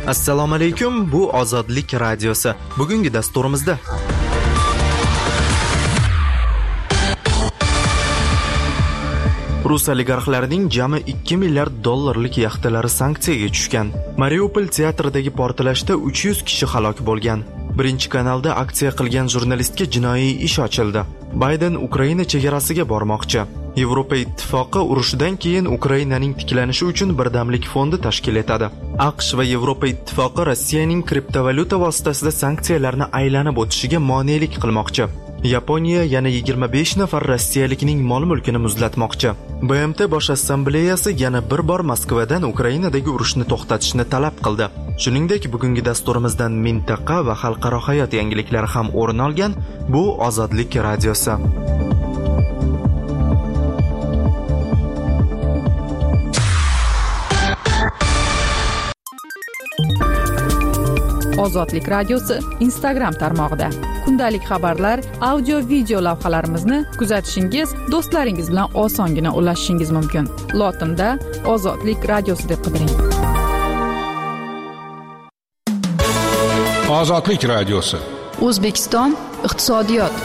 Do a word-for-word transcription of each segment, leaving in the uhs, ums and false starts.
Assalomu alaykum, bu Ozodlik radiosi. Bugungi dasturimizda Rus oligarxlarining jami ikki milliard dollarlik yaxtalari sanksiyaga tushgan. Mariupol teatridagi portlashda uch yuz kishi halok bo'lgan. Birinchi kanalda aksiya qilgan jurnalistga jinoiy ish ochildi. Bayden Ukraina chegarasiga bormoqchi. Yevropa ittifoqi urushdan keyin Ukrainaning tiklanishi uchun birdamlik fondi tashkil etadi. AQSh va Yevropa ittifoqi Rossiyaning kriptovalyuta vositasida sanksiyalarni aylanib o'tishiga monelik qilmoqchi. Yaponiya yana yigirma besh nafar rossiyalikning mol-mulkini muzlatmoqchi. B M T bosh assambleyasi yana bir bor Moskvadan Ukrainadagi urushni to'xtatishni talab qildi. Shuningdek, bugungi dasturimizdan mintaqa va xalqaro hayot yangiliklari ham o'rin olgan. Bu Ozodlik radiosi. Ozodlik radiosi Instagram tarmog'ida. Kundalik xabarlar, audio, video lavhalarimizni kuzatishingiz, do'stlaringiz bilan osongina ulashishingiz mumkin. Lotinda Ozodlik radiosi deb qidiring. Ozodlik radiosi. O'zbekiston iqtisodiyot.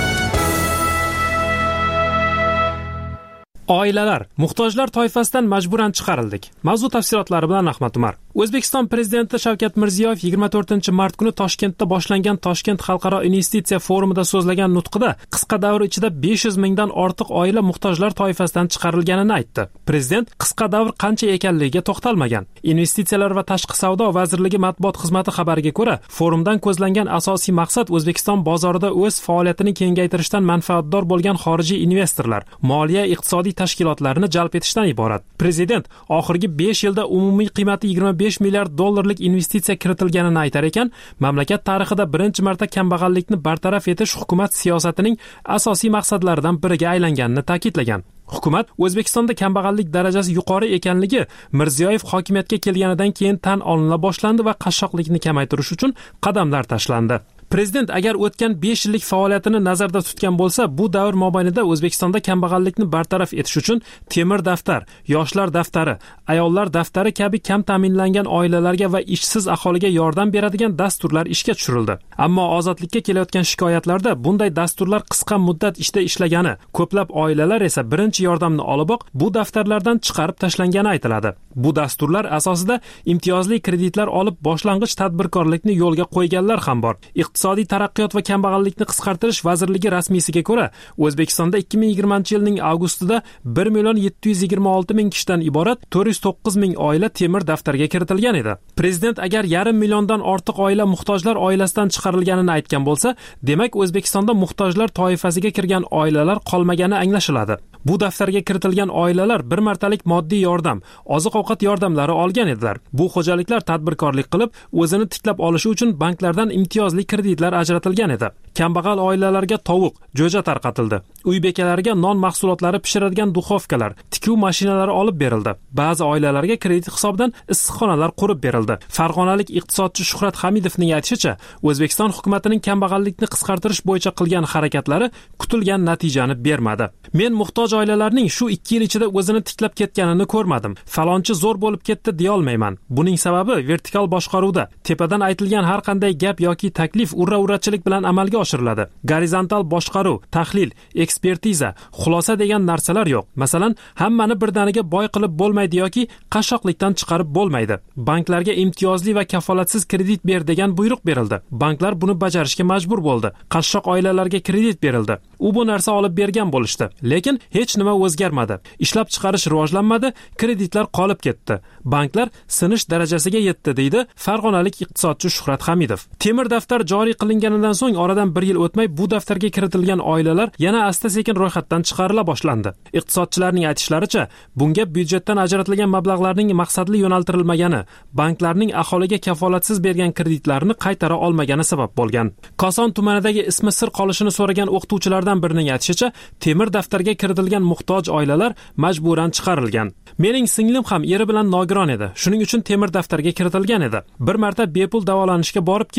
Oilalar, muhtojlar toifasidan majburan chiqarildik. Mavzu tafsilotlari bilan Ahmad Umar. O'zbekiston prezidenti Shavkat Mirziyoyev yigirma to'rtinchi mart kuni Toshkentda boshlangan Toshkent xalqaro investitsiya forumida so'zlagan nutqida qisqa davr ichida besh yuz mingdan ortiq oila muhtojlar toifasidan chiqarilganini aytdi. Prezident qisqa davr qancha ekanligiga to'xtalmagan. Investitsiyalar va tashqi savdo vazirligi matbuot xizmati xabariga ko'ra, forumdan ko'zlangan asosiy maqsad O'zbekiston bozorida o'z faoliyatini kengaytirishdan manfaatdor bo'lgan xorijiy investorlar, moliya iqtisodiy tashkilotlarini jalb etishdan iborat. Prezident oxirgi besh yilda umumiy qiymati yigirma besh milliard dollarlik investitsiya kiritilganini aytar ekan, mamlakat tarixida birinchi marta kambag'allikni bartaraf etish hukumat siyosatining asosiy maqsadlaridan biriga aylanganini ta'kidlagan. Hukumat O'zbekistonda kambag'allik darajasi yuqori ekanligi Mirziyoyev hokimiyatga kelganidan keyin tan olina boshlandi va qashshoqlikni kamaytirish uchun qadamlar tashlandi. Prezident agar o'tgan besh yillik faoliyatini nazarda tutgan bo'lsa, bu davr mobaynida O'zbekistonda kambag'allikni bartaraf etish uchun temir daftar, yoshlar daftari, ayollar daftari kabi kam ta'minlangan oilalarga va ishsiz aholiga yordam beradigan dasturlar ishga tushirildi. Ammo ozodlikka kelayotgan shikoyatlarda bunday dasturlar qisqa muddat ishda ishlagani, ko'plab oilalar esa birinchi yordamni oliboq bu daftarlardan chiqarib tashlangani aytiladi. Bu dasturlar asosida imtiyozli kreditlar olib boshlang'ich tadbirkorlikni yo'lga qo'yganlar ham bor. Iqtisodiy taraqqiyot va kambag'allikni qisqartirish vazirligi rasmiysiga ko'ra, O'zbekistonda ikki ming yigirmanchi yilning avgustida bir million yetti yuz yigirma olti ming kishidan iborat to'rt yuz to'qqiz ming oila temir daftarga kiritilgan edi. Prezident agar yarim milliondan ortiq oila muhtojlar oilasidan chiqarilganini aytgan bo'lsa, demak O'zbekistonda muhtojlar toifasiga kirgan oilalar qolmagani anglashiladi. Bu daftarga kiritilgan oilalar bir martalik moddiy yordam, oziq-ovqat yordamlari olgan edilar. Bu xo'jaliklar tadbirkorlik qilib, o'zini tiklab olishi uchun banklardan imtiyozli kreditlar ajratilgan edi. Kambag'al oilalarga tovuq, jo'ja tarqatildi. Uy bekalariga non mahsulotlari pishiradigan duxovkalar, tikuv mashinalari olib berildi. Ba'zi oilalarga kredit hisobidan issiqxonalar qurib berildi. Farg'onalik iqtisodchi Shuhrat Hamidovning aytishicha, O'zbekiston hukumatining kambag'allikni qisqartirish bo'yicha qilgan harakatlari kutilgan natijani bermadi. Men muhtoj oilalarning shu ikki yil ichida o'zini tiklab ketganini ko'rmadim. Falonchi zo'r bo'lib ketdi deya olmayman. Buning sababi vertikal boshqaruvda tepadan aytilgan har qanday gap yoki taklif urra-urrachilik bilan amalga oshiriladi. Gorizontal boshqaruv, tahlil, ekspertiza, xulosa degan narsalar yo'q. Masalan, hammani birdaniga boy qilib bo'lmaydi yoki qashshoqlikdan chiqarib bo'lmaydi. Banklarga imtiyozli va kafolatsiz kredit ber degan buyruq berildi. Banklar buni bajarishga majbur bo'ldi. Qashshoq oilalarga kredit berildi. U bu narsa olib bergan bo'lishdi. Lekin hech nima o'zgarmadi. Ishlab chiqarish rivojlanmadi, kreditlar qolib ketdi. Banklar sinish darajasiga yetdi, deydi farg'onalik iqtisodchi Shuhrat Hamidov. Temir daftar joriy qilinganidan so'ng oradan bir yil o'tmay bu daftarga kiritilgan oilalar yana asta-sekin ro'yxatdan chiqarila boshlandi. Iqtisodchilarning aytishlaricha, bunga byudjetdan ajratilgan mablag'larning maqsadli yo'naltirilmagani, banklarning aholiga kafolatsiz bergan kreditlarini qaytara olmagani sabab bo'lgan. Koson tumanidagi ismi sir qolishini so'ragan o'qituvchilardan birining aytishicha, temir daftarga kiritilgan muhtoj oilalar majburan chiqarilgan. Mening singlim ham eri bilan nogiron edi. Shuning uchun temir daftarga kiritilgan edi. Bir marta bepul davolanishga borib keldi.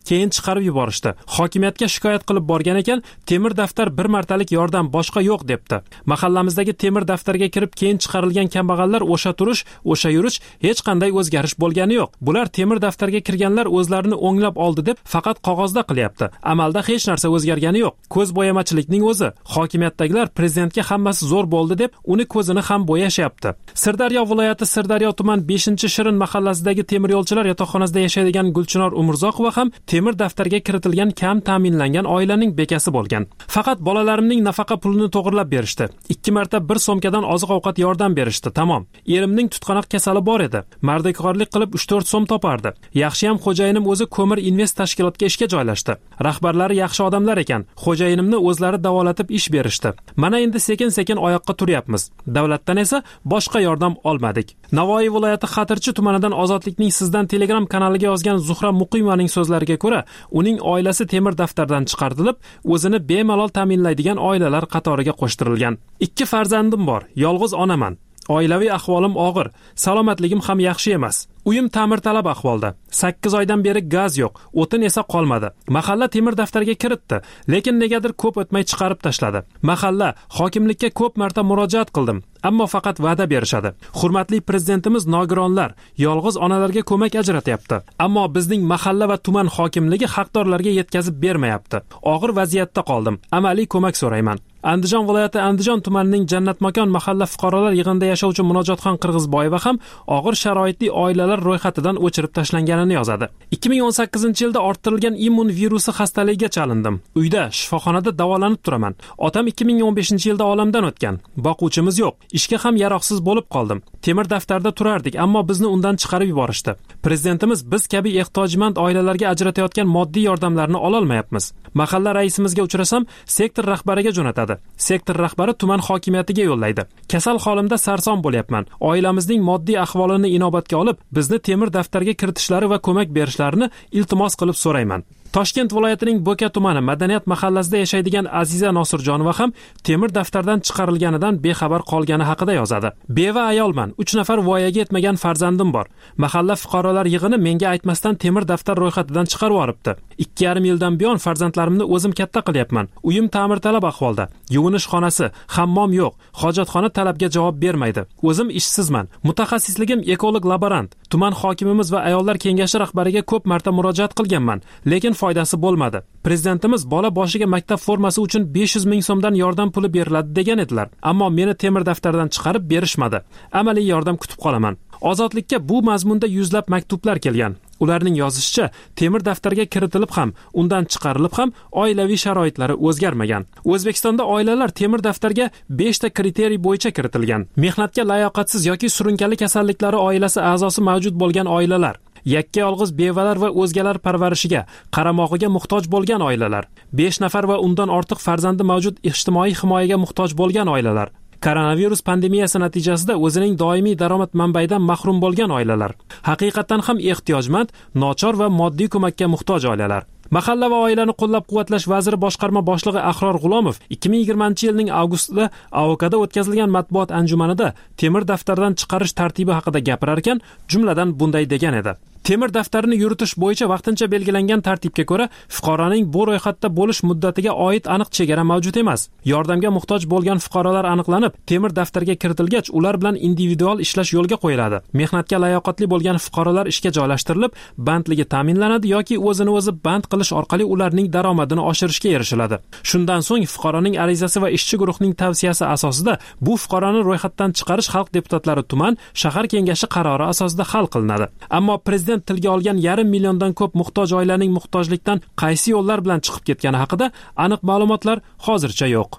keyin chiqarib yuborishdi. Hokimiyatga shikoyat qilib borgan ekan, temir daftar bir martalik yordam, boshqa yo'q debdi. Mahallamizdagi temir daftarga kirib keyin chiqarilgan kambag'allar o'sha turish, o'sha yurish hech qanday o'zgarish bo'lgani yo'q. Bular temir daftarga kirganlar o'zlarini o'nglab oldi deb faqat qog'ozda qilyapti. Amalda hech narsa o'zgargani yo'q. Ko'z bo'yamachilikning o'zi. Hokimiyatdagilar prezidentga hammasi zo'r bo'ldi deb uni ko'zini ham bo'yashyapti. Sirdaryo viloyati Sirdaryo tuman beshinchi Shirin mahallasidagi temir yo'lchilar yotoqxonasida yashaydigan Gulchinor Umurzoqova ham temir daftarga kiritilgan kam ta'minlangan oilaning bekasi bo'lgan. Faqat bolalarimning nafaqa pulini to'g'irlab berishdi. ikki marta bir so'mkadan oziq-ovqat yordam berishdi. Tamom. Erimning tutqanoq kasali bor edi. Mardikorlik qilib uch to'rt so'm topardi. Yaxshi ham xo'jayinim o'zi ko'mir invest tashkilotga ishga joylashdi. Rahbarlari yaxshi odamlar ekan. Xo'jayinimni o'zlari davolatib ish berishdi. Mana endi sekin-sekin oyoqqa turyapmiz. Davlatdan esa boshqa yordam olmadik. Navoiy viloyati Xatirchi tumanidan Ozodlikning sizdan Telegram kanaliga yozgan Zuhra Muqimiyaning so'zlariga ko'ra, uning oilasi temir daftardan chiqarilib, o'zini bemalol ta'minlaydigan oilalar qatoriga qo'shtirilgan. Ikki farzandim bor, yolg'iz onaman. Oilaviy ahvolim og'ir, salomatligim ham yaxshi emas. Uyim ta'mirtalab ahvolda. sakkiz oydan beri gaz yo'q, o'tin esa qolmadi. Mahalla temir daftarga kiritdi, lekin negadir ko'p o'tmay chiqarib tashladi. Mahalla hokimlikka ko'p marta murojaat qildim, ammo faqat va'da berishadi. Hurmatli prezidentimiz nogironlar, yolg'iz onalarga ko'mak ajratyapti, ammo bizning mahalla va tuman hokimligi haqdorlarga yetkazib bermayapti. Og'ir vaziyatda qoldim. Amaliy ko'mak so'rayman. Andijon viloyati Andijon tumanining Jannatmakon mahalla fuqarolar yig'inida yashovchi Munojotxon Qirg'izboyeva ham og'ir sharoitli oilalar ro'yxatidan o'chirib tashlanganini yozadi. ikki ming o'n sakkizinchi yilda orttirilgan immun virusi xastaligiga chalindim. Uyda, shifoxonada davolanib turaman. Otam ikki ming o'n beshinchi yilda olamdan o'tgan. Boquvchimiz yo'q. Ishga ham yaroqsiz bo'lib qoldim. Temir daftarda turardik, ammo bizni undan chiqarib yuborishdi. Prezidentimiz biz kabi ehtiyojmand oilalarga ajratayotgan moddiy yordamlarni ola olmayapmiz. Mahalla raisimizga uchrasam, sektor rahbariga jo'natadi. Sektor rahbari tuman hokimiyatiga yo'llaydi. Kasal holimda sarson bo'lyapman. Oilamizning moddiy ahvolini inobatga olib, bizni temir daftarga kiritishlari va ko'mak berishlarini iltimos qilib so'rayman. Toshkent viloyatining Bo'ka tumani Madaniyat mahallasida yashaydigan Aziza Nosirjonova ham temir daftardan chiqarilganidan bexabar qolgani haqida yozadi. Beva ayolman, uch nafar voyaga yetmagan farzandim bor. Mahalla fuqarolar yig'ini menga aytmasdan temir daftar ro'yxatidan chiqarib yuboribdi. ikki yarim yildan buyon farzandlarimni o'zim katta qilyapman. Uyim ta'mirtalab ahvolda. Yuvinish xonasi, hammom yo'q. Hojatxona talabga javob bermaydi. O'zim ishsizman. Mutaxassisligim ekolog laborant. Tuman hokimimiz va ayollar kengashi rahbariga ko'p marta murojaat qilganman, lekin foydasi bo'lmadi. Prezidentimiz bola boshiga maktab formasi uchun besh yuz ming so'mdan yordam puli beriladi degan edilar. Ammo meni temir daftardan chiqarib berishmadi. Amaliy yordam kutib qolaman. Ozodlikka bu mazmunda yuzlab maktublar kelgan. Ularning yozishicha, temir daftarga kiritilib ham, undan chiqarilib ham oilaviy sharoitlari o'zgarmagan. O'zbekistonda oilalar temir daftarga besh ta kriteriy bo'yicha kiritilgan. Mehnatga layoqatsiz yoki surunkali kasalliklari oilasi a'zosi mavjud bo'lgan oilalar, yakka yolg'iz bevalar va o'zgalar parvarishiga, qaramog'iga muhtoj bo'lgan oilalar, besh nafar va undan ortiq farzandi mavjud ijtimoiy himoyaga muhtoj bo'lgan oilalar, koronavirus pandemiyasi natijasida o'zining doimiy daromad manbayidan mahrum bo'lgan oilalar, haqiqatan ham ehtiyojmand, nochor va moddiy ko'makka muhtoj oilalar. Mahalla va oilani qo'llab-quvvatlash vaziri boshqarma boshlig'i Ahror G'ulomov ikki ming yigirmanchi yilning avgustida A O K'da o'tkazilgan matbuot anjumanida temir daftardan chiqarish tartibi haqida gapirar ekan, jumladan bunday degan edi. Temir daftarini yuritish bo'yicha vaqtincha belgilangan tartibga ko'ra fuqaroning bu ro'yxatda bo'lish muddatiga oid aniq chegara mavjud emas. Yordamga muhtoj bo'lgan fuqarolar aniqlanib, temir daftarga kiritilgach, ular bilan individual ishlash yo'lga qo'yiladi. Mehnatga layoqatli bo'lgan fuqarolar ishga joylashtirilib, bandligi ta'minlanadi yoki o'zini o'zi band qilish orqali ularning daromadini oshirishga erishiladi. Shundan so'ng fuqaroning arizasi va ishchi guruhning tavsiyasi asosida bu fuqaroni ro'yxatdan chiqarish xalq deputatlari tuman, shahar kengashi qarori asosida hal qilinadi. Ammo prezident tilga olgan yarim milliondan ko'p muhtoj oilaning muhtojlikdan qaysi yo'llar bilan chiqib ketgani haqida aniq ma'lumotlar hozircha yo'q.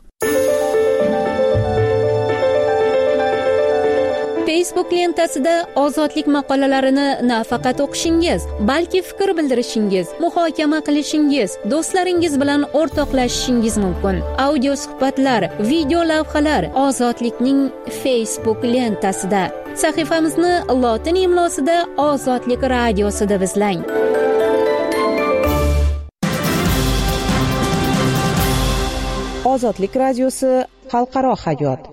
Facebook lentasida ozodlik maqolalarini nafaqat o'qishingiz, balki fikr bildirishingiz, muhokama qilishingiz, do'stlaringiz bilan o'rtoqlashishingiz mumkin. Audio suhbatlar, video lavhalar Ozodlikning Facebook lentasida. Sahifamizni lotin imlosida Ozodlik radiosida izlang. Ozodlik radiosi xalqaro hayot.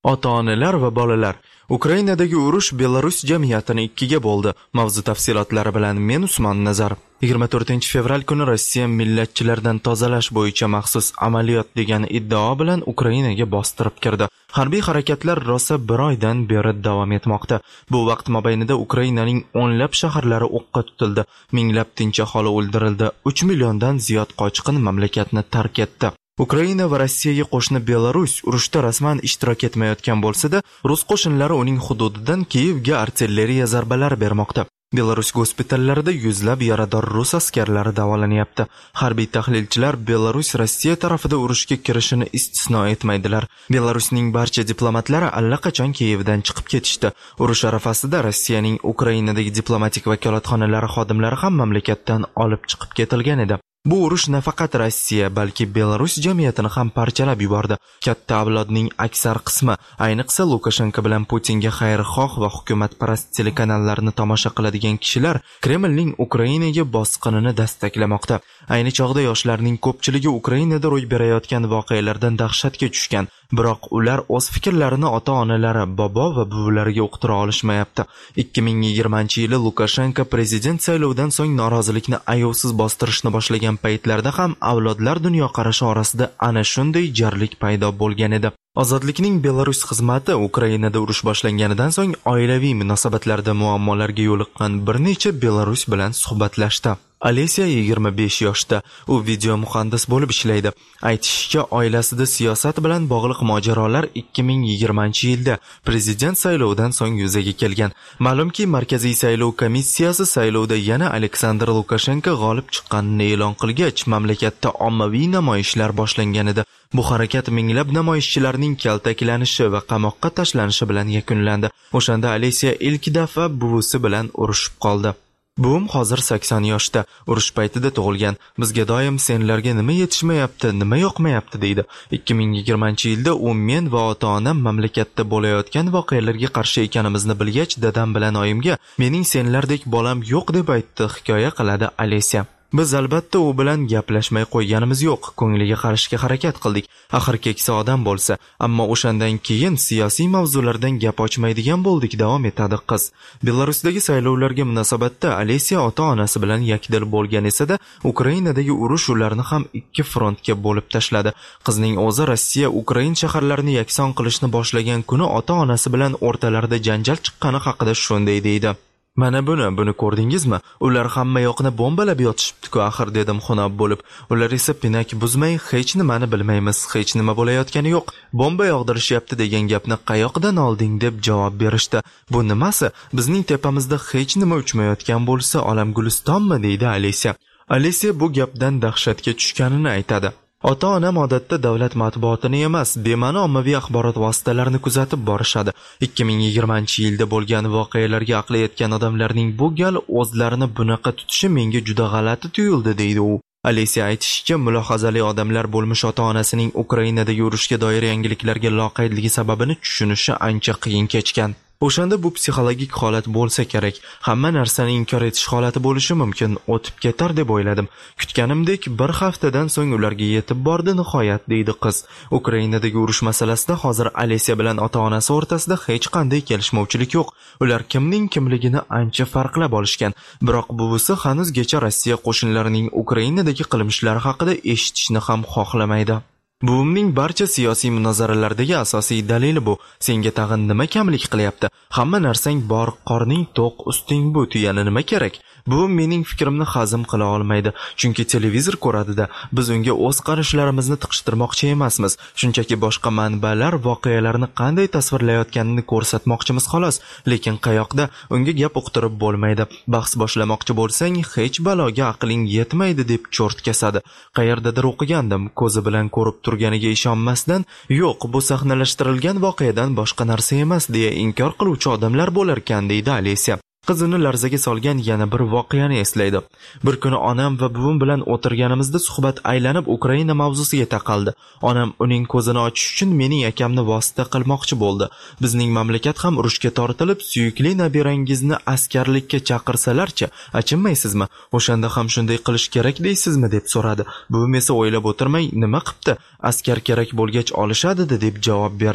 Ota-onalar va bolalar. Ukrainadagi urush Belarus jamiyatini ikkiga bo'ldi. Mavzu tafsilotlari bilan men Usmon Nazar. yigirma to'rtinchi fevral kuni Rossiya millatchilardan tozalash bo'yicha maxsus amaliyot degan iddao bilan Ukrainaga bostirib kirdi. Harbiy harakatlar rosa bir oydan beri davom etmoqda. Bu vaqt mobaynida Ukrainaning o'nlab shaharlari o'qqa tutildi. Minglab tinch aholi o'ldirildi. uch milliondan ziyod qochqin mamlakatni tark etdi. Ukraina va Rossiyaga qo'shni Belarus urushda rasman ishtirok etmayotgan bo'lsa-da, rus qo'shinlari uning hududidan Kiyevga artilleriya zarbalari bermoqda. Belarus gospitallarida yuzlab yarador rus askarlari davolanyapti. Harbiy tahlilchilar Belarus Rossiya tarafida urushga kirishini istisno etmaydilar. Belarusning barcha diplomatlari allaqachon Kiyevdan chiqib ketishdi. Urush arafasida Rossiyaning Ukrainadagi diplomatik vakolatxonalari xodimlari ham mamlakatdan olib chiqib ketilgan edi. Bu urush nafaqat Rossiya, balki Belarus jamiyatini ham parchalab yubordi. Katta avlodning aksar qismi, ayniqsa Lukashenko bilan Putinga xayrixoh va hukumatparast telekanallarni tomosha qiladigan kishilar Kremlning Ukrainaga bosqinini dastaqlamoqda. Ayni chog'da yoshlarning ko'pchiligi Ukrainada ro'y berayotgan voqealardan dahshatga tushgan. Biroq ular o'z fikrlarini ota-onalari, bobo va buvilariga uqtira olishmayapti. ikki ming yigirmanchi yili Lukashenko prezident saylovidan so'ng norozilikni ayovsiz bostirishni boshlagan paytlarda ham avlodlar dunyoqarashi orasida ana shunday jarlik paydo bo'lgan edi. Ozodlikning Belarus xizmati Ukrainada urush boshlanganidan so'ng oilaviy munosabatlarda muammolarga yo'liqqan bir necha Belarus bilan suhbatlashdi. Alesiya yigirma besh yoshda, u video muhandis bo'lib ishlaydi. Aytishicha, oilasida siyosat bilan bog'liq mojarolar ikki ming yigirmanchi yilda prezident saylovidan so'ng yuzaga kelgan. Ma'lumki, Markaziy saylov komissiyasi saylovda yana Aleksandr Lukashenko g'olib chiqqanini e'lon qilgach, mamlakatda ommaviy namoyishlar boshlangan edi. Bu harakat minglab namoyishchilarning kaltaklanishi va qamoqqa tashlanishi bilan yakunlandi. O'shanda Alesiya ilk daf'a buvisi bilan urushib qoldi. Buvim hozir sakson yoshda, urush paytida tug'ilgan. Bizga doim senlarga nima yetishmayapti, nima yoqmayapti deydi. ikki ming yigirmanchi yilda u men va ota-onam mamlakatda bo'layotgan voqealarga qarshi ekanimizni bilgach, dadam bilan oyimga "Mening senlardek bolam yo'q" deb aytdi, hikoya qiladi Alesiya. Biz albatta u bilan gaplashmay qo'yganimiz yo'q, ko'ngliga qarashga harakat qildik. Axir keksa odam bo'lsa, ammo o'shandan keyin siyosiy mavzulardan gap ochmaydigan bo'ldik, davom etadi qiz. Belarusdagi saylovlarga munosabatda Alesiya ota-onasi bilan yakdil bo'lgan esa-da, Ukrainadagi urush ularni ham ikki frontga bo'lib tashladi. Qizning o'zi Rossiya Ukrain shaharlarini yakson qilishni boshlagan kuni ota-onasi bilan o'rtalarida janjal chiqqani haqida shunday deydi. Mana buni, buni ko'rdingizmi? Ular hamma yoqni bombalab yotishibdi-ku axir, dedim xunob bo'lib. Ular esa pinak buzmay, hech nimani bilmaymiz, hech nima bo'layotgani yo'q. Bomba yog'dirishyapti degan gapni qayoqdan olding deb javob berishdi. Bu nimasi? Bizning tepamizda hech nima uchmayotgan bo'lsa, olam gulistonmi, deydi Alesiya. Alesiya bu gapdan dahshatga tushganini aytadi. Ota-onam odatda davlat matbuotini emas, bema'ni ommaviy axborot vositalarini kuzatib borishadi. ikki ming yigirmanchi yilda bo'lgan voqealarga aqli yetgan odamlarning bu gal o'zlarini bunaqa tutishi menga juda g'alati tuyuldi, deydi u. Alesiya aytishicha, mulohazali odamlar bo'lmish ota-onasining Ukrainadagi urushga doir yangiliklarga loqaydligi sababini tushunishi ancha qiyin kechgan. O'shanda bu psixologik holat bo'lsa kerak. Hamma narsani inkor etish holati bo'lishi mumkin. O'tib ketar deb o'yladim. Kutganimdek bir haftadan so'ng ularga yetib bordi nihoyat, deydi qiz. Ukrainadagi urush masalasida hozir Alesiya bilan ota-onasi o'rtasida hech qanday kelishmovchilik yo'q. Ular kimning kimligini ancha farqlab olishgan. Biroq buvisi hanuzgacha Rossiya qo'shinlarining Ukrainadagi qilmishlari haqida eshitishni ham xohlamaydi. Buvimning barcha siyosiy munozaralardagi asosiy dalili bu. Senga tag'in nima kamlik qilyapti? Hamma narsang bor, qorning to'q, usting bu, tuyani nima kerak? Buvim mening fikrimni hazm qila olmaydi, chunki televizor ko'radida. Biz unga o'z qarashlarimizni tiqishtirmoqchi emasmiz. Shunchaki boshqa manbalar voqealarni qanday tasvirlayotganini ko'rsatmoqchimiz xolos, lekin qayoqda unga gap uqtirib bo'lmaydi. Bahs boshlamoqchi bo'lsang, hech baloga aqling yetmaydi deb cho'rt kesadi. Qayerdadir o'qigandim, ko'zi bilan ko'rib turganiga ishonmasdan, yo'q, bu sahnalashtirilgan voqeadan boshqa narsa emas deya inkor qiluvchi odamlar bo'lar ekan, deydi Alesiya. Qizini larzaga solgan yana bir voqeani eslaydi. Bir kuni onam va buvim bilan o'tirganimizda suhbat aylanib Ukraina mavzusiga taqaldi. Onam uning ko'zini ochish uchun mening akamni vosita qilmoqchi bo'ldi. Bizning mamlakat ham urushga tortilib, suyukli nabirangizni askarlikka chaqirsalarchi, achinmaysizmi? O'shanda ham shunday qilish kerak deysizmi, deb so'radi. Buvim esa o'ylab o'tirmay, nima qipti? Askar kerak bo'lgach olishadi deb javob berdi.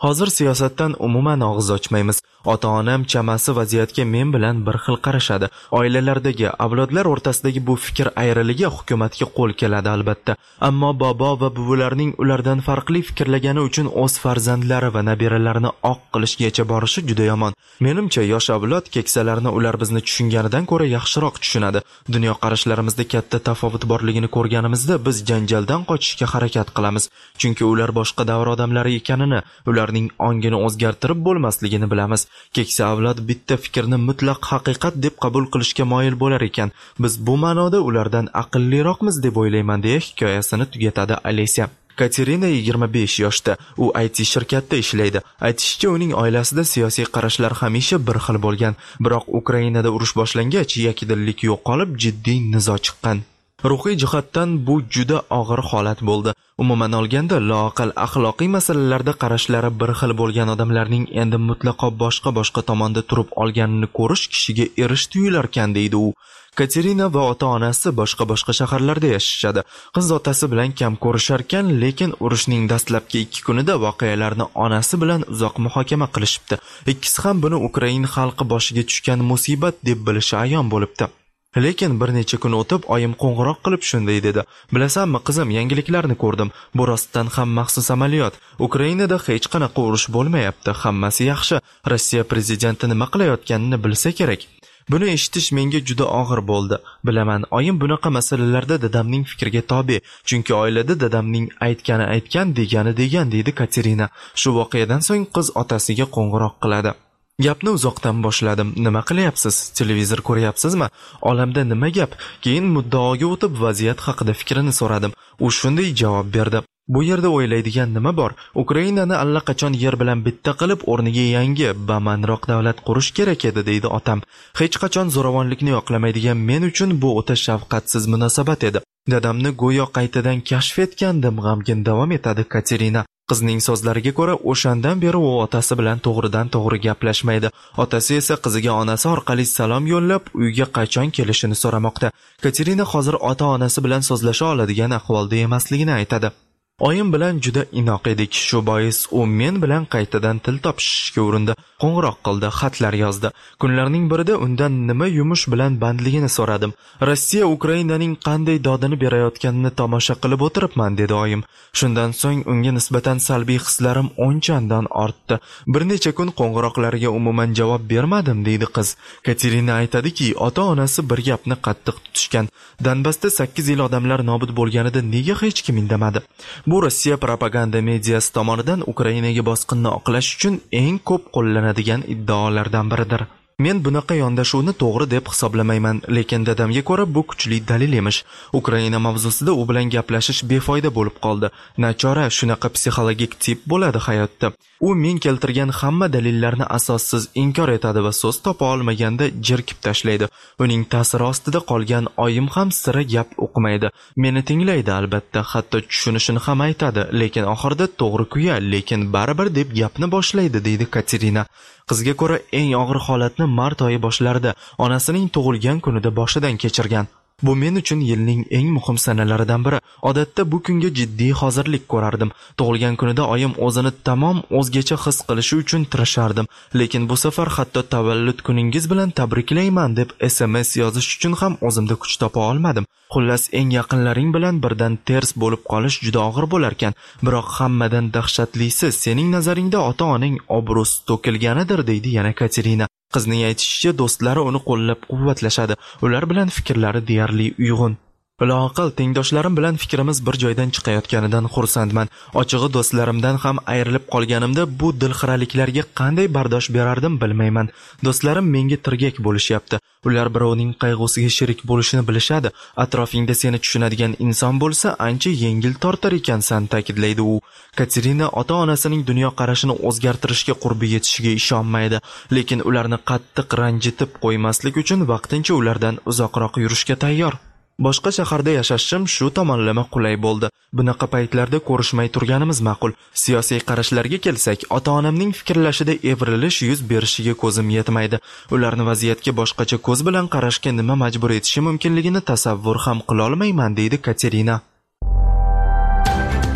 Hozir siyosatdan umuman og'iz ochmaymiz. Ota-onam chamasi vaziyatga men bilan bir xil qarashadi. Oilalardagi, avlodlar o'rtasidagi bu fikr ayriligi hukumatga qo'l keladi albatta. Ammo bobo va buvilarning ulardan farqli fikrlagani uchun o'z farzandlari va nabiralarini oq qilishgacha borishi juda yomon. Menimcha, yosh avlod keksalarni ular bizni tushunganidan ko'ra yaxshiroq tushunadi. Dunyo qarashlarimizda katta tafovut borligini ko'rganimizda biz janjaldan qochishga harakat qilamiz. Chunki ular boshqa davr odamlari ekanini, ularning ongini o'zgartirib bo'lmasligini bilamiz. Keksa avlod bitta fikrni mutlaq haqiqat deb qabul qilishga moyil bo'lar ekan. Biz bu ma'noda ulardan aqlliroqmiz deb o'ylayman, deya hikoyasini tugatadi Alessia. Katerina yigirma besh yoshda. U I T shirkatda ishlaydi. Aytishicha, uning oilasida siyosiy qarashlar hamisha bir xil bo'lgan. Biroq Ukrainada urush boshlangach, yakdillik yo'qolib, jiddiy nizo chiqqan. Ruhiy jihatdan bu juda og'ir holat bo'ldi. Umuman olganda, loaqal axloqiy masalalarda qarashlari bir xil bo'lgan odamlarning endi mutlaqo boshqa-boshqa tomonda turib olganini ko'rish kishiga erish tuyularkan, deydi u. Katerina va ota-onasi boshqa-boshqa shaharlarda yashashadi. Qiz otasi bilan kam ko'risharkan, lekin urushning dastlabki ikki kunida voqealarni onasi bilan uzoq muhokama qilishibdi. Ikkisi ham buni Ukraina xalqi boshiga tushgan musibat deb bilishi ayon bo'libdi. Lekin bir necha kun o'tib oyim qo'ng'iroq qilib shunday dedi: "Bilasanmi qizim, yangiliklarni ko'rdim. Bu rostdan ham maxsus amaliyot. Ukrainada hech qanaqa urush bo'lmayapti. Hammasi yaxshi. Rossiya prezidenti nima qilayotganini bilsa kerak." Buni eshitish menga juda og'ir bo'ldi. Bilaman, oyim bunaqa masalalarda dadamning fikriga tobe, chunki oilada dadamning aytgani aytgan, degani degan, deydi Katerina. Shu voqeadan so'ng qiz otasiga qo'ng'iroq qiladi. Gapni uzoqdan boshladim. Nima qilyapsiz? Televizor ko'ryapsizmi? Olamda nima gap? Keyin muddaoga o'tib vaziyat haqida fikrini so'radim. U shunday javob berdi: "Bu yerda o'ylaydigan nima bor? Ukrainani allaqachon yer bilan bitta qilib, o'rniga yangi, bamanroq davlat qurish kerak edi", deydi otam. Hech qachon zo'ravonlikni yoqlamaydigan men uchun bu o'ta shafqatsiz munosabat edi. Dadamni go'yo qaytadan kashf etgandim, g'amgin davom etadi Katerina. Qizning so'zlariga ko'ra, o'shandan beri u otasi bilan to'g'ridan to'g'ri gaplashmaydi. Otasi esa qiziga onasi orqali salom yo'llab, uyga qachon kelishini so'ramoqda. Katerina hozir ota-onasi bilan so'zlasha oladigan ahvolda emasligini aytadi. Oyim bilan juda inoq edik. Shu bois u men bilan qaytadan til topishishga urindi. Qo'ng'iroq qildi, xatlar yozdi. Kunlarning birida undan nima yumush bilan bandligini so'radim. "Rossiya Ukrainaning qanday dodini berayotganini tomosha qilib o'tiribman", dedi oyim. Shundan so'ng unga nisbatan salbiy hislarim o'nchandan ortdi. Bir necha kun qo'ng'iroqlariga umuman javob bermadim, deydi qiz. Katerina aytadiki, ota-onasi bir gapni qattiq tutishgan. Donbassda sakkiz yil odamlar nobud bo'lganida nega hech kim indamadi? Bu Rossiya propaganda mediyasi tomonidan Ukrainaga bosqinni oqlash uchun eng ko'p qo'llanadigan iddaolardan biridir. Men bunaqa yondashuvni to'g'ri deb hisoblamayman, lekin dadamga ko'ra bu kuchli dalil emish. Ukraina mavzusida u bilan gaplashish befoyda bo'lib qoldi. Nachora, shunaqa psixologik tip bo'ladi hayotda. U men keltirgan hamma dalillarni asossiz inkor etadi va so'z topa olmaganda jerkib tashlaydi. Uning ta'siri ostida qolgan oyim ham sira gap o'qimaydi. Meni tinglaydi albatta, hatto tushunishini ham aytadi, lekin oxirida to'g'ri kuya, lekin baribir deb gapni boshlaydi, deydi Katerina. Qizga ko'ra eng og'ir holatni mart oyi boshlarida onasining tug'ilgan kunida boshidan kechirgan. Bu men uchun yilning eng muhim sanalaridan biri. Odatda bu kunga jiddiy hozirlik ko'rardim. Tug'ilgan kunida oyim o'zini tamom o'zgacha his qilishi uchun tirashardim. Lekin bu safar hatto tavallud kuningiz bilan tabriklayman deb S M S yozish uchun ham o'zimda kuch topa olmadim. Xullas, eng yaqinlaring bilan birdan ters bo'lib qolish juda og'ir bo'lar ekan. Biroq hammadan dahshatlisi sening nazaringda ota-oning obro'si to'kilganidir, deydi yana Katerina. Qizning aytishicha, do'stlari uni qo'llab-quvvatlashadi. Ular bilan fikrlari deyarli uyg'un. Loaqal tengdoshlarim bilan fikrimiz bir joydan chiqayotganidan xursandman. Ochig'i do'stlarimdan ham ayrilib qolganimda bu dilxiraliklarga qanday bardosh berardim bilmayman. Do'stlarim menga tirgak bo'lishyapti. Ular birovning qayg'usiga sherik bo'lishini bilishadi. Atrofingda seni tushunadigan inson bo'lsa, ancha yengil tortar ekansan, ta'kidlaydi u. Katerina ota-onasining dunyo qarashini o'zgartirishga qurbi yetishiga ishonmaydi, lekin ularni qattiq ranjitib qo'ymaslik uchun vaqtincha ulardan uzoqroq yurishga tayyor. Boshqa shaharda yashashim shu tomonlama qulay bo'ldi. Bunaqa paytlarda ko'rishmay turganimiz ma'qul. Siyosiy qarashlarga kelsak, ota-onamning fikrlashida evrilish yuz berishiga ko'zim yetmaydi. Ularni vaziyatga boshqacha ko'z bilan qarashga nima majbur etishi mumkinligini tasavvur ham qila olmayman, deydi Katerina.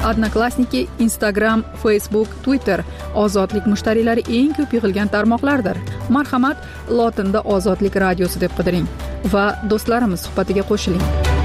Odnoklassniki, Instagram, Facebook, Twitter ozodlik mushtariylari eng ko'p yig'ilgan tarmoqlardir. Marhamat, lotinda Ozodlik radiosi deb qidiring va do'stlarimiz suhbatiga qo'shiling.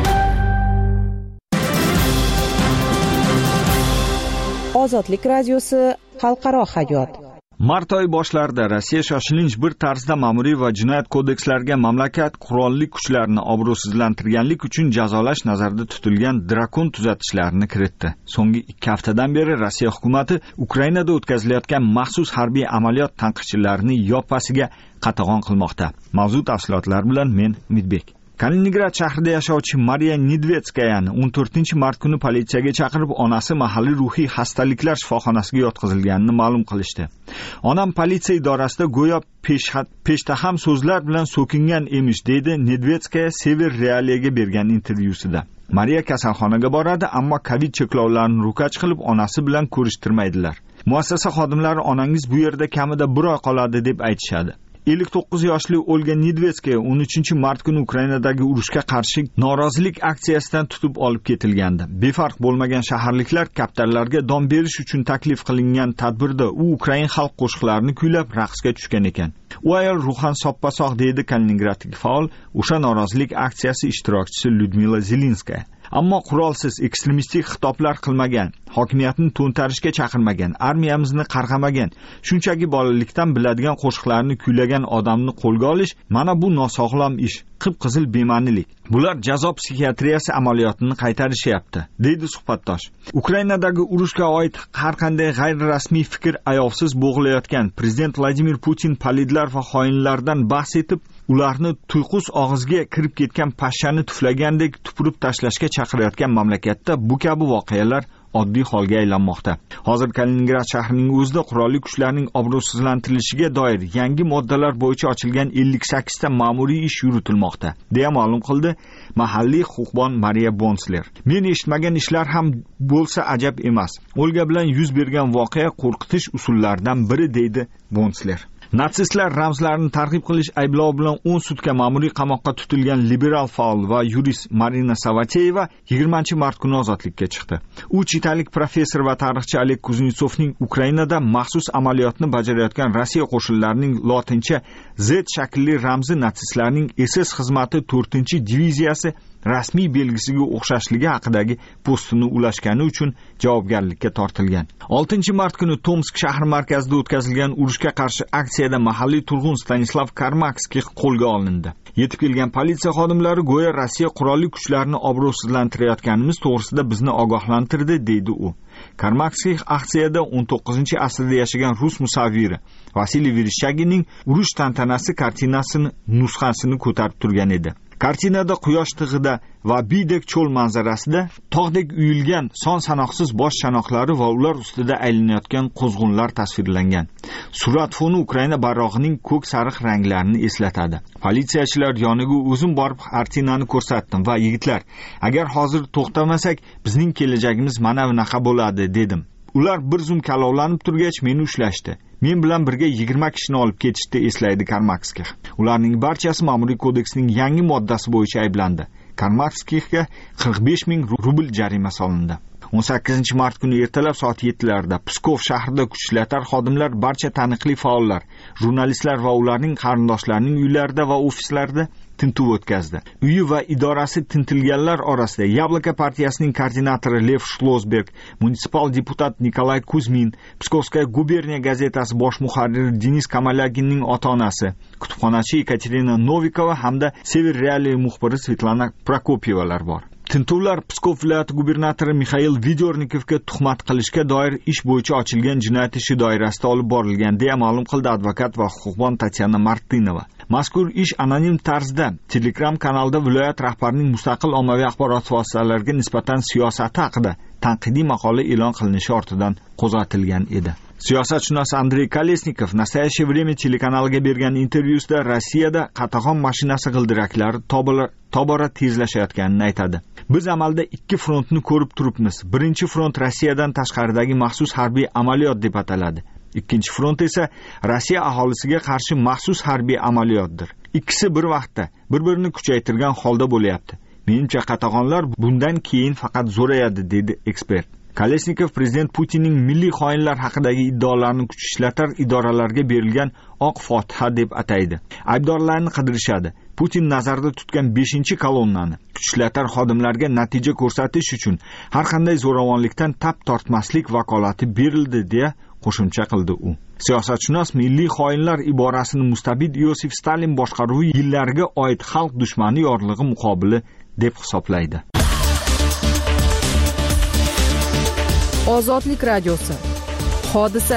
Ozodlik radiosi xalqaro hayot. Mart oyi boshlarida Rossiya shoshilinch bir tarzda ma'muriy va jinoyat kodekslariga mamlakat qurolli kuchlarini obro'sizlantirganlik uchun jazolash nazarda tutilgan drakon tuzatishlarni kiritdi. So'nggi ikki haftadan beri Rossiya hukumati Ukrainada o'tkazilayotgan maxsus harbiy amaliyot tanqidchilarini yoppasiga qatag'on qilmoqda. Mavzu tafsilotlar bilan men Umidbek. Kaliningrad shahrida yashovchi Mariya Nedvetskayani o'n to'rtinchi mart kuni politsiyaga chaqirib, onasi mahalliy ruhiy xastaliklar shifoxonasiga yotqizilganini ma'lum qilishdi. Onam politsiya idorasida go'yo peshtaham so'zlar bilan so'kingan emish, deydi Nedvetskaya Sever Realiyaga bergan intervyusida. Mariya kasalxonaga boradi, ammo Covid cheklovlarini ro'kach qilib, onasi bilan ko'rishtirmaydilar. Muassasa xodimlari onangiz bu yerda kamida bir oy qoladi deb aytishadi. ellik to'qqiz yoshli Olga Nedvetskaya o'n uchinchi mart kuni Ukrainadagi urushga qarshi norozilik aksiyasidan tutib olib ketilgandi. Befarq bo'lmagan shaharliklar kaptarlarga dom berish uchun taklif qilingan tadbirda u Ukrain xalq qo'shiqlarini kuylab raqsga tushgan ekan. U ayol ruhan soppa-sog', deydi Kaliningradlik faol, o'sha norozilik aksiyasi ishtirokchisi Lyudmila Zelinskaya. Ammo qurolsiz ekstremistik xitoblar qilmagan, hokimiyatni to'ntarishga chaqirmagan, armiyamizni qarg'amagan, shunchaki bolalikdan biladigan qo'shiqlarni kuylagan odamni qo'lga olish, mana bu nosog'lom ish, qip-qizil bema'nilik. Bular jazo psixiatriyasi amaliyotini qaytarishyapti, deydi suhbatdosh. Ukrainadagi urushga oid har qanday g'ayri-rasmiy fikr ayovsiz bo'g'ilayotgan prezident Vladimir Putin palidlar va xoinlardan bahs etib, ularni tuyqus og'izga kirib ketgan pashshani tuflagandek tupurib tashlashga chaqirayotgan mamlakatda bu kabi voqealar oddiy holga aylanmoqda. Hozir Kaliningrad shahrining o'zida qurolli kuchlarning obro'sizlantirilishiga doir yangi moddalar bo'yicha ochilgan ellik sakkizta ma'muriy ish yuritilmoqda, deya ma'lum qildi mahalliy huquqbon Mariya Bonsler. Men eshitmagan ishlar ham bo'lsa ajab emas. Olga bilan yuz bergan voqea qo'rqitish usullaridan biri, deydi Bonsler. Natsistlar ramzlarini targ'ib qilish ayblovi bilan o'n sutka ma'muriy qamoqqa tutilgan liberal faol va yurist Marina Savateyeva yigirmanchi mart kuni ozodlikka chiqdi. U chitalik professor va tarixchi Oleg Kuznetsovning Ukrainada maxsus amaliyotni bajarayotgan Rossiya qo'shinlarining lotincha Z shaklli ramzi natsistlarning S S xizmati to'rtinchi diviziyasi rasmiy belgisiga o'xshashligi haqidagi postini ulashgani uchun javobgarlikka tortilgan. oltinchi mart kuni Tomsk shahri markazida o'tkazilgan urushga qarshi aksiyada mahalliy turg'un Stanislav Karmakskiy qo'lga olindi. Yetib kelgan politsiya xodimlari go'yo Rossiya qurolli kuchlarini obro'sizlantirayotganimiz to'g'risida bizni ogohlantirdi, deydi u. Karmakskiy aksiyada o'n to'qqizinchi asrda yashagan rus musavviri Vasiliy Vereshchaginning urush tantanasi kartinasining nusxasini ko'tarib turgan edi. Kartinada quyosh tig'ida va biydek cho'l manzarasida tog'dek uyilgan son sanoqsiz bosh chanoqlari va ular ustida aylanayotgan qo'zg'unlar tasvirlangan. Surat foni Ukraina bayrog'ining ko'k sariq ranglarini eslatadi. Politsiyachilar yoniga o'zim borib kartinani ko'rsatdim va yigitlar, agar hozir to'xtamasak, bizning kelajagimiz mana bunaqa bo'ladi, dedim. Ular bir zum kalovlanib turgach meni ushlashdi. Men bilan birga yigirma kishini olib ketishdi, eslaydi Karmakskiy. Ularning barchasi ma'muriy kodeksning yangi moddasi bo'yicha ayblandi. Karmakskiyga qirq besh ming rubl jarima solindi. o'n sakkizinchi mart kuni ertalab soat yettilarda Pskov shahrida kuchlatar xodimlar barcha taniqli faollar, jurnalistlar va ularning qarindoshlarining uylarida va ofislarida tintuv o'tkazdi. Uyi va idorasi tintilganlar orasida Yabloko partiyasining koordinatori Lev Shlosberg, munisipal deputat Nikolay Kuzmin, Pskovskaya guberniya gazetasi bosh muharriri Denis Kamalaginning ota-onasi, kutubxonachi Ekaterina Novikova hamda Sever Realiya muxbiri Svetlana Prokopyevalar bor. Tintuvlar Pskov viloyati gubernatori Mikhail Vidornikovga tuhmat qilishga doir ish bo'yicha ochilgan jinoyat ishi doirasida olib borilgan, deya ma'lum qildi advokat va huquqbon Tatyana Martinova. Mazkur ish anonim tarzda Telegram kanalida viloyat rahbarining mustaqil ommaviy axborot vositalariga nisbatan siyosati haqida tanqidiy maqola e'lon qilinishi ortidan qo'zg'atilgan edi. Siyosatshunos Andrey Kolesnikov Nastoящее время telekanaliga bergan intervyusida Rossiyada qatag'on mashinasi g'ildiraklari tobora tezlashayotganini aytadi. Biz amalda ikki frontni ko'rib turibmiz. Birinchi front Rossiyadan tashqaridagi maxsus harbiy amaliyot deb ataladi. Ikkinchi front esa Rossiya aholisiga qarshi maxsus harbiy amaliyotdir. Ikkisi bir vaqtda bir-birini kuchaytirgan holda bo'lyapti. Menimcha qatag'onlar bundan keyin faqat zo'rayadi, dedi ekspert. Kalesnikov prezident Putinning milliy xoinlar haqidagi iddaolarini kuch ishlatar idoralarga berilgan oq fotiha deb ataydi. Aybdorlarni qidirishadi. Putin nazarda tutgan beshinchi kolonnani kuch ishlatar xodimlarga natija ko'rsatish uchun har qanday zo'ravonlikdan tap tortmaslik vakolati berildi deya qo'shimcha qildi u. Siyosatshunos milliy xoinlar iborasini mustabid Yosif Stalin boshqaruvi yillariga oid xalq dushmani yorlig'i muqobili deb hisoblaydi. Ozodlik radiosi. Hodisa.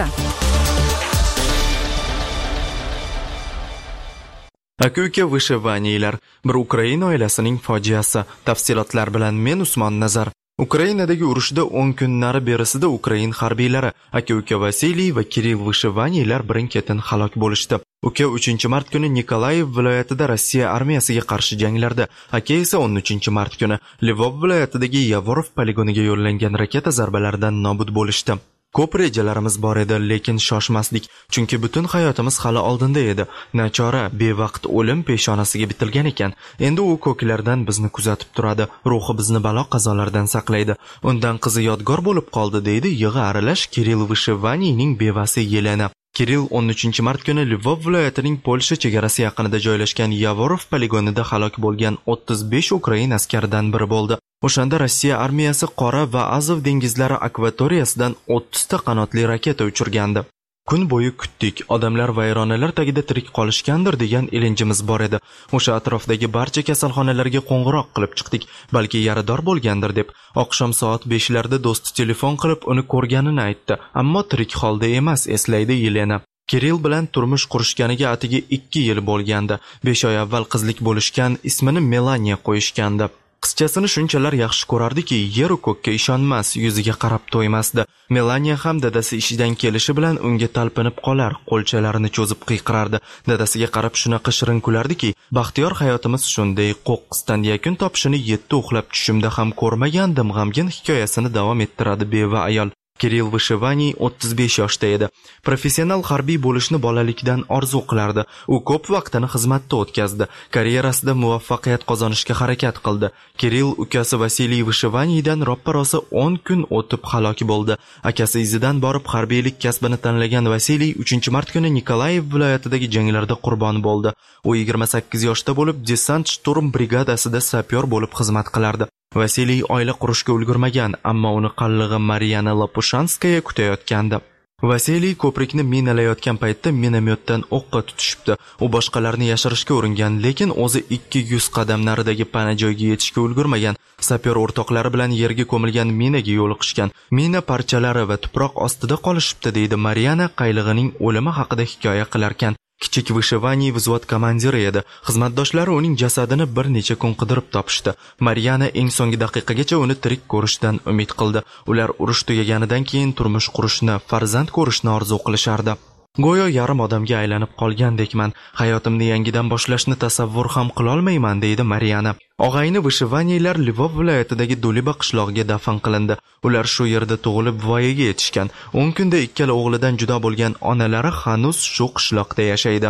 Aka-uka vyshivaniylar, bir Ukraina oilasining fojiasi. Tafsilotlar bilan men Usmon Nazar. Ukrainadagi urushda o'n kunlari berisida Ukrain harbiylari aka-uka Vasiliy va Kirill Vyshivaniylar birin-ketin halok bo'lishdi. Uka uchinchi mart kuni Nikolayev viloyatida Rossiya armiyasiga qarshi janglarda, aka esa o'n uchinchi mart kuni Lvov viloyatidagi Yavorov poligoniga yo'llangan raketa zarbalaridan nobud bo'lishdi. Ko'p rejalarimiz bor edi, lekin shoshmasdik, chunki butun hayotimiz hali oldinda edi. Nachora, bevaqt o'lim peshonasiga bitilgan ekan. Endi u ko'klardan bizni kuzatib turadi, ruhi bizni balo qazolardan saqlaydi. Undan qizi yodgor bo'lib qoldi, deydi yig'i aralash Kirill Vyshivaniyning bevasi Yelena. Kirill o'n uchinchi mart kuni Lvov viloyatining Polsha chegarasi yaqinida joylashgan Yavorov poligonida halok bo'lgan o'ttiz besh Ukrain askaridan biri bo'ldi. O'shanda Rossiya armiyasi Qora va Azov dengizlari akvatoriyasidan o'ttiz ta qanotli raketa uchirgandi. Kun bo'yi kutdik, odamlar vayronalar tagida tirik qolishgandir degan ilinjimiz bor edi. O'sha atrofdagi barcha kasalxonalarga qo'ng'iroq qilib chiqdik, balki yarador bo'lgandir deb. Oqshom soat beshlarda do'sti telefon qilib uni ko'rganini aytdi, ammo tirik holda emas, eslaydi Yelena. Kirill bilan turmush qurishganiga atigi ikki yil bo'lgandi. besh oy avval qizlik bo'lishgan, ismini Melaniya qo'yishgandi. Qizchasini shunchalar yaxshi ko'rardiki, yer u ko'kka ishonmas, yuziga qarab to'ymasdi. Melaniya ham dadasi ishidan kelishi bilan unga talpinib qolar, qo'lchalarini cho'zib qiyqirardi. Dadasiga qarab shunaqa shirin kulardiki, baxtiyor hayotimiz shunday qo'qqisdan yakun topishini yetti uxlab tushimda ham ko'rmagandim, g'amgin hikoyasini davom ettiradi beva ayol. Kirill Vyshivaniyy o'ttiz besh yoshda edi. Professional harbiy bo'lishni bolalikdan orzu qilardi. U ko'p vaqtini xizmatda o'tkazdi. Karyerasida muvaffaqiyat qozonishga harakat qildi. Kirill ukasi Vasiliy Vyshivaniydan roppa-rosa o'n kun o'tib halok bo'ldi. Akasi izidan borib harbiylik kasbini tanlagan Vasiliy uchinchi mart kuni Nikolayev viloyatidagi janglarda qurbon bo'ldi. U yigirma sakkiz yoshda bo'lib, desant shturm brigadasida sapyor bo'lib xizmat qilardi. Vasiliy oila qurishga ulgurmagan, ammo uni qallig'i Mariana Lopushanskaya kutayotgandi. Vasiliy ko'prikni minalayotgan paytda minomyotdan o'qqa tutishibdi. U boshqalarni yashirishga uringan, lekin o'zi ikki yuz qadam naridagi pana joyga yetishga ulgurmagan. Sapyor o'rtoqlari bilan yerga ko'milgan minaga yo'liqishgan. Mina parchalari va tuproq ostida qolishibdi, deydi Mariana qaylig'ining o'limi haqida hikoya qilarkan. Kichik Vyshivaniyy vзвод komandiri edi. Xizmatdoshlari uning jasadini bir necha kun qidirib topishdi. Mariana eng so'nggi daqiqagacha uni tirik ko'rishdan umid qildi. Ular urush tugaganidan keyin turmush qurishni, farzand ko'rishni orzu qilishardi. Go'yo yarim odamga aylanib qolgandekman. Hayotimni yangidan boshlashni tasavvur ham qila olmayman, deydi Mariana. Og'ayni Vyshivaniylar Lvov viloyatidagi Duliba qishlog'iga dafn qilindi. Ular shu yerda tug'ilib voyaga yetishgan. o'n kunda ikkala o'g'lidan judo bo'lgan onalari hanuz shu qishloqda yashaydi.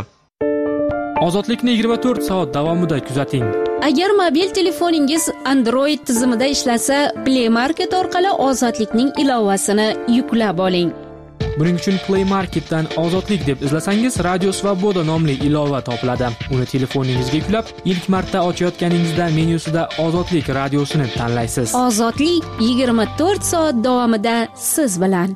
Ozodlikni yigirma to'rt soat davomida kuzating. Agar mobil telefoningiz Android tizimida ishlasa, Play Market orqali Ozodlikning ilovasini yuklab oling. Buning uchun Play Marketdan Ozodlik deb izlasangiz, Radio Svoboda nomli ilova topiladi. Uni telefoningizga yuklab, ilk marta ochayotganingizda menyusida Ozodlik radiosini tanlaysiz. Ozodlik yigirma to'rt soat davomida siz bilan.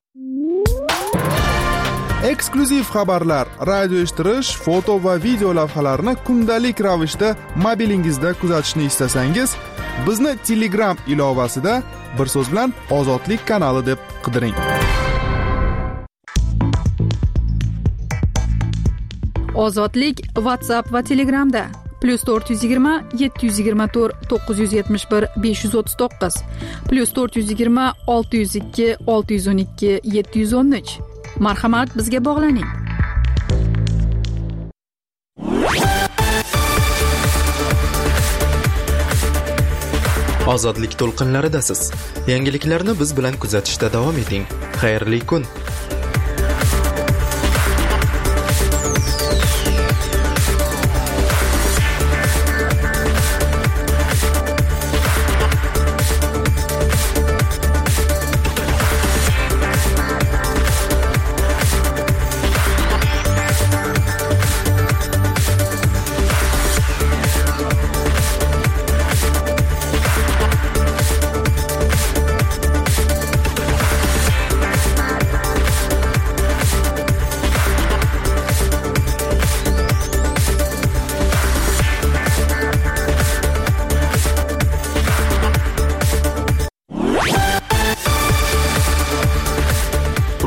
Eksklyuziv xabarlar, radio eshittirish, foto va video lavhalarni kundalik ravishda mobilingizda kuzatishni istasangiz, bizni Telegram ilovasida bir so'z bilan Ozodlik kanali deb qidiring. Ozodlik WhatsApp va Telegramda plus to'rt yuz yigirma yetti yuz yigirma to'rt to'qqiz yuz yetmish bir besh yuz o'ttiz to'qqiz plus to'rt yuz yigirma olti yuz ikki olti yuz o'n ikki yetti yuz o'n uch. Marhamat, bizga bog'laning. Ozodlik to'lqinlaridasiz. Yangiliklarni biz bilan kuzatishda davom eting. Xayrli kun.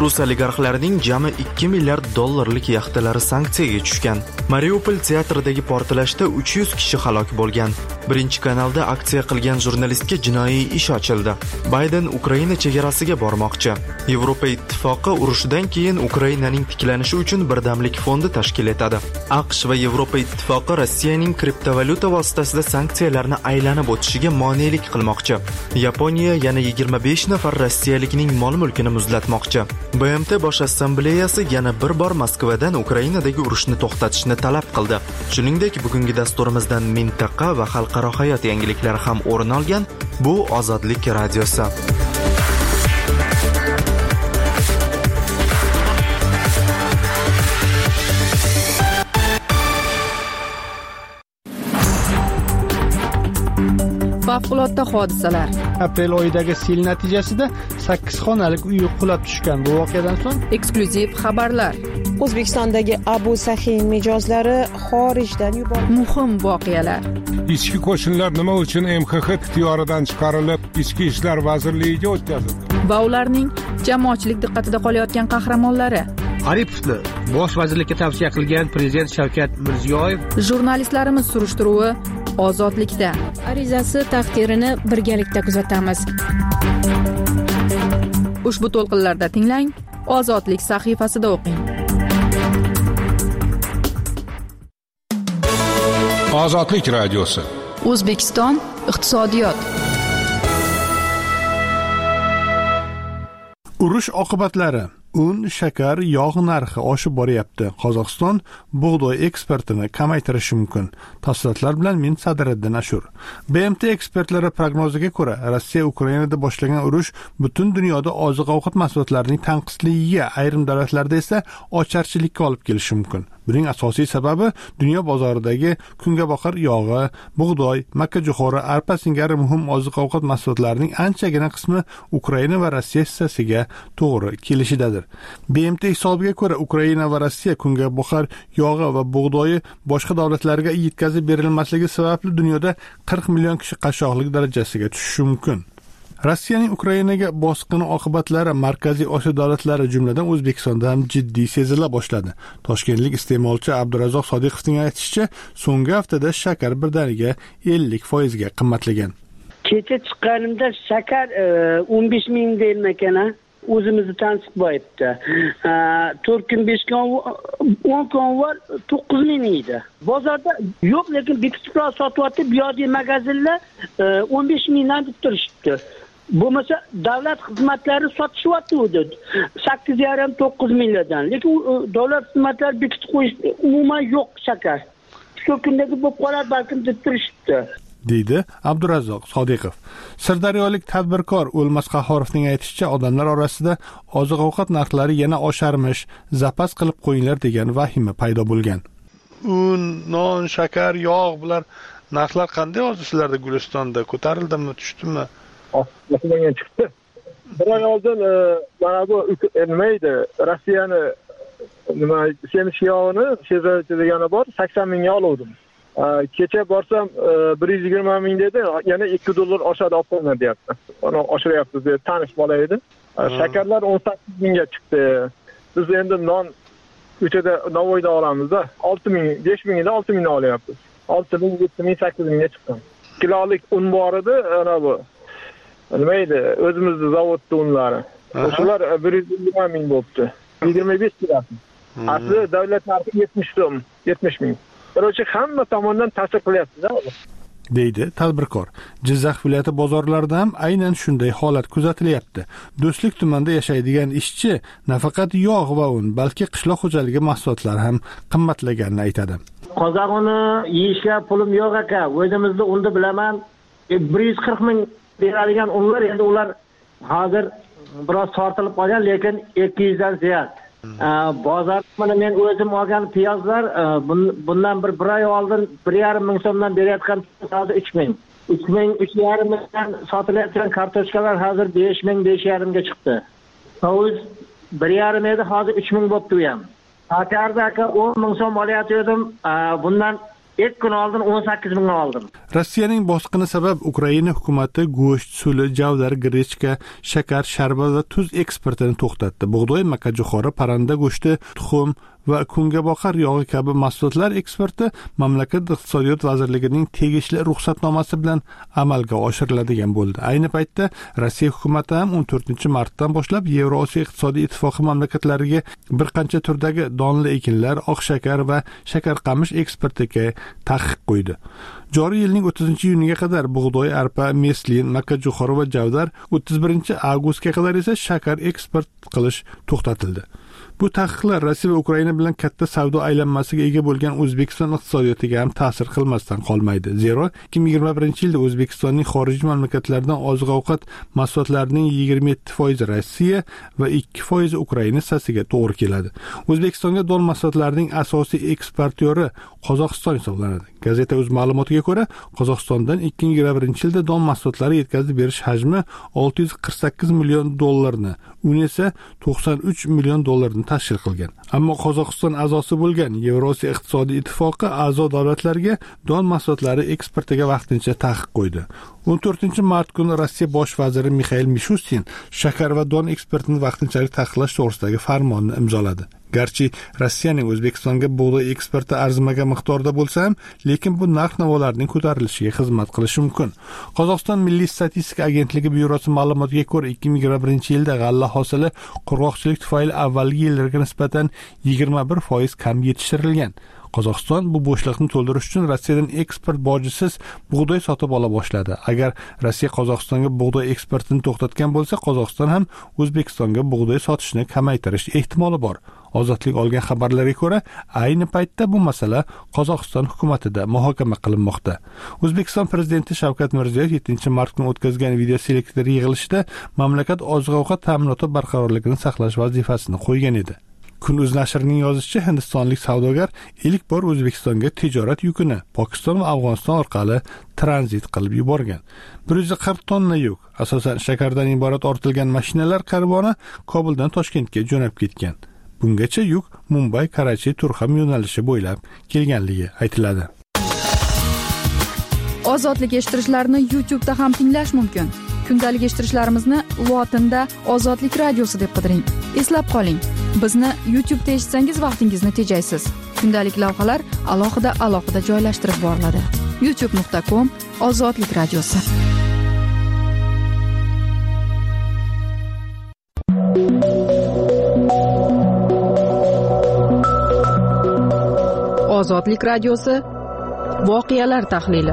Rus oligarxlarining jami ikki milliard dollarlik yaxtalari sanksiyaga tushgan. Mariupol teatridagi portlashda uch yuz kishi halok bo'lgan. Birinchi kanalda aksiya qilgan jurnalistga jinoiy ish ochildi. Bayden Ukraina chegarasiga bormoqchi. Yevropa ittifoqi urushdan keyin Ukrainaning tiklanishi uchun birdamlik fondi tashkil etadi. AQSh va Yevropa ittifoqi Rossiyaning kriptovalyuta vositasida sanksiyalarni aylanib o'tishiga monelik qilmoqchi. Yaponiya yana yigirma besh nafar rossiyalikning mol-mulkini muzlatmoqchi. B M T bosh assambleyasi yana bir bor Moskvadan Ukrainadagi urushni to'xtatishni talab qildi. Shuningdek, bugungi dasturimizdan mintaqa va xalqaro hayot yangiliklari ham o'rin olgan. Bu Ozodlik radiosi. Favqulodda hodisalar. Aprel oyidagi sel natijasida sakkiz xonalik uy qulab tushgan. Bu voqeadan so'ng eksklyuziv xabarlar. O'zbekistondagi Abu Sahin mijozlari xorijdan yuborildi. Muhim voqealar. Ichki qo'shinlar nima uchun M X X ixtiyoridan chiqarilib, Ichki ishlar vazirligiga o'tkazildi? Va ularning jamoatchilik diqqatida qolayotgan qahramonlari. Aripovni bosh vazirlikka tavsiya qilgan prezident Shavkat Mirziyoyev. Jurnalistlarimiz surishtiruvi Ozodlikda. Arizasi taqdirini birgalikda kuzatamiz. Ushbu to'lqinlarda tinglang, Ozodlik sahifasida o'qing. Ozodlik radiosi. O'zbekiston iqtisodiyot. Urush oqibatlari. Un, shakar, yog' narxi oshib boryapti. Qozog'iston bug'doy eksportini kamaytirishi mumkin. Tafsilotlar bilan men Sadiriddin Ashur. B M T ekspertlari prognoziga ko'ra, Rossiya Ukrainada boshlagan urush butun dunyoda oziq-ovqat mahsulotlarining tanqisligiga, ayrim davlatlarda esa ocharchilikka olib kelishi mumkin. Buning asosiy sababi dunyo bozoridagi kungaboqar yog'i, bug'doy, makkajo'xori, arpa singari muhim oziq-ovqat mahsulotlarining anchagina qismi Ukraina va Rossiya hissasiga to'g'ri kelishidadir. B M T hisobiga ko'ra, Ukraina va Rossiya kungaboqar yog'i va bug'doyi boshqa davlatlarga yetkazib berilmasligi sababli dunyoda qirq million kishi qashshoqlik darajasiga tushishi mumkin. Rossiyaning Ukrainaga bosqini oqibatlari Markaziy Osiyo davlatlari jumladan O'zbekistonda ham jiddiy sezila boshladi. Toshkentlik iste'molchi Abdurazzoq Sodiqovning aytishicha, so'nggi haftada shakar birdaniga ellik foizga qimmatlagan. Kecha chiqqanimda shakar o'n besh ming deyilmagan, o'zimizni tansiq bo'yibdi. to'rt kun besh kun o'n kun var to'qqiz ming edi. Bozorda yo'q, lekin bekitiblar sotyapti, bu yerdagi magazinlar o'n besh mingdan deb turishibdi. Bo'lmasa davlat xizmatlari sotishyapti edi sakkiz yarim to'qqiz mingdan. Lekin davlat xizmatlari bekitib qo'yish umuman yo'q shakar. Shu kundagi bo'lib qolar balkim deb turishibdi. deydi Abdurazzoq Sodiqov. Sirdaryolik tadbirkor O'lmas Qahhorovning aytishicha, odamlar orasida oziq-ovqat narxlari yana osharmish, zapas qilib qo'yinglar degan vahima paydo bo'lgan. Un, non, shakar, yog' bular narxlar qanday hozir sizlarda Gulistonda? Ko'tarildimi, tushdimi? Osmonga chiqdi. Bir oy oldin mana bu nima edi? Rossiyani nima semiz yog'ini shezovchi degani bor, sakson mingga oluvdim. Kecha borsam bir yuz yigirma ming dedi, yana ikki dollar oshadi olib qo'yinglar deyapti. Uni oshiryapti deb tanish bola edi. Shakarlar o'n sakkiz mingga chiqdi. Biz endi non uchada Navoiyda olamizda olti ming, besh mingdan olti mingdan olyapmiz. olti ming, yetti ming, sakkiz mingga chiqqan. Kilolik un bor edi, ana bu. Nima edi? O'zimizning zavodda unlari. O'shalar bir yuz yigirma ming bo'libdi. yigirma besh kilo. Asli davlat narxi yetmish so'm, yetmish ming. Birochi hamma tomondan ta'sir qilyapti-da, deydi tadbirkor. Jizzax viloyati bozorlarida ham aynan shunday holat kuzatilyapti. Do'stlik tumanida yashaydigan ishchi nafaqat yog' va un, balki qishloq xo'jaligi mahsulotlari ham qimmatlaganini aytadi. Qozoq uni yeyishga pulim yo'q aka. O'zimizda unda bilaman, bir yuz qirq ming beradigan unlar endi ular hozir biroz tortilib qolgan, lekin ikki yuz dan ziyod. Bozor mana men o'zim olgan piyozlar bundan bir bir oy oldin bir yarim ming so'mdan berayotgan hozir uch ming. uch ming, uch yarim mingdan sotilayotgan kartoshkalar hozir besh ming, besh yarim ga chiqdi. Hovuz bir yarim edi, hozir uch ming bo'libdi u ham. Shakarda aka o'n ming so'm olayotgandim. Bundan ilk kun oldin o'n sakkiz mingga oldim. Rossiyaning bosqini sabab Ukraina hukumati go'sht, suli, javdar, grechka, shakar, sharbat va tuz eksportini to'xtatdi. Bug'doy, makkajo'xori, parranda go'shti, tuxum va kungaboqar yog'i kabi mahsulotlar eksporti mamlakat iqtisodiyot vazirligining tegishli ruxsatnomasi bilan amalga oshiriladigan bo'ldi. Ayni paytda Rossiya hukumati ham o'n to'rtinchi martdan boshlab Yevrosiyo iqtisodiy ittifoqi mamlakatlariga bir qancha turdagi donli ekinlar, oq shakar va shakarqamish eksportiga taqiq qo'ydi. Joriy yilning o'ttizinchi iyuniga qadar bug'doy, arpa, meslin, makkajo'xori va javdar, o'ttiz birinchi avgustga qadar esa shakar eksport qilish to'xtatildi. Bu taqiqlar Rossiya va Ukraina bilan katta savdo aylanmasiga ega bo'lgan O'zbekiston iqtisodiyotiga ham ta'sir qilmasdan qolmaydi. Zero, ikki ming yigirma birinchi yilda O'zbekistonning xorijiy mamlakatlardan oziq-ovqat mahsulotlarining yigirma yetti foizi Rossiya va ikki foizi Ukraina hissasiga to'g'ri keladi. O'zbekistonga don mahsulotlarining asosiy eksportyori Qozog'iston hisoblanadi. Gazeta o'z ma'lumotiga ko'ra, Qozog'istondan ikki ming yigirma birinchi yilda don mahsulotlari yetkazib berish hajmi olti yuz qirq sakkiz million dollarni, un esa to'qson uch million dollarni tashkil qilgan. Ammo Qozog'iston a'zosi bo'lgan Yevrosiyo iqtisodiy ittifoqi a'zo davlatlarga don mahsulotlari eksportiga vaqtincha taqiq qo'ydi. o'n to'rtinchi mart kuni Rossiya bosh vaziri Mixail Mishustin shakar va don eksportini vaqtinchalik taqiqlash to'g'risidagi farmonni imzoladi. Garchi Rossiyaning O'zbekistonga bug'doy eksporti arzimagan miqdorda bo'lsa ham, lekin bu narx-navolarning ko'tarilishiga xizmat qilishi mumkin. Qozog'iston Milliy statistika agentligi byurosi ma'lumotiga ko'ra, ikki ming yigirma birinchi yilda g'alla hosili qurg'oqchilik tufayli avvalgi yillarga nisbatan yigirma bir foiz kam yetishtirilgan. Qozog'iston bu bo'shliqni to'ldirish uchun Rossiyadan eksport bojisiz bug'doy sotib ola boshladi. Agar Rossiya Qozog'istonga bug'doy eksportini to'xtatgan bo'lsa, Qozog'iston ham O'zbekistonga bug'doy sotishni kamaytirish ehtimoli bor. Ozodlik olgan xabarlarga ko'ra, ayni paytda bu masala Qozog'iston hukumatida muhokama qilinmoqda. O'zbekiston prezidenti Shavkat Mirziyoyev yettinchi mart kuni o'tkazgan video selektor yig'ilishida mamlakat oziq-ovqat ta'minoti barqarorligini saqlash vazifasini qo'ygan edi. Kun.uz nashrining yozishicha, hindistonlik savdogar ilk bor O'zbekistonga tijorat yukini Pokiston va Afg'oniston orqali tranzit qilib yuborgan. bir yuz qirq tonna yuk, asosan shakardan iborat ortilgan mashinalar karvoni Kobuldan Toshkentga jo'nab ketgan. Bungacha yuk Mumbay, Karachi, Turxam yo'nalishi bo'ylab kelganligi aytiladi. Ozodlik eshittirishlarni YouTube'da ham tinglash mumkin. Kundalik eshittirishlarimizni lotinda Ozodlik radiosi deb qidiring. Eslab qoling, bizni YouTube'da eshitsangiz vaqtingizni tejaysiz. Kundalik lavhalar alohida alohida joylashtirib boriladi. youtube nuqta com Ozodlik radiosi. Ozodlik radiosi voqealar tahlili.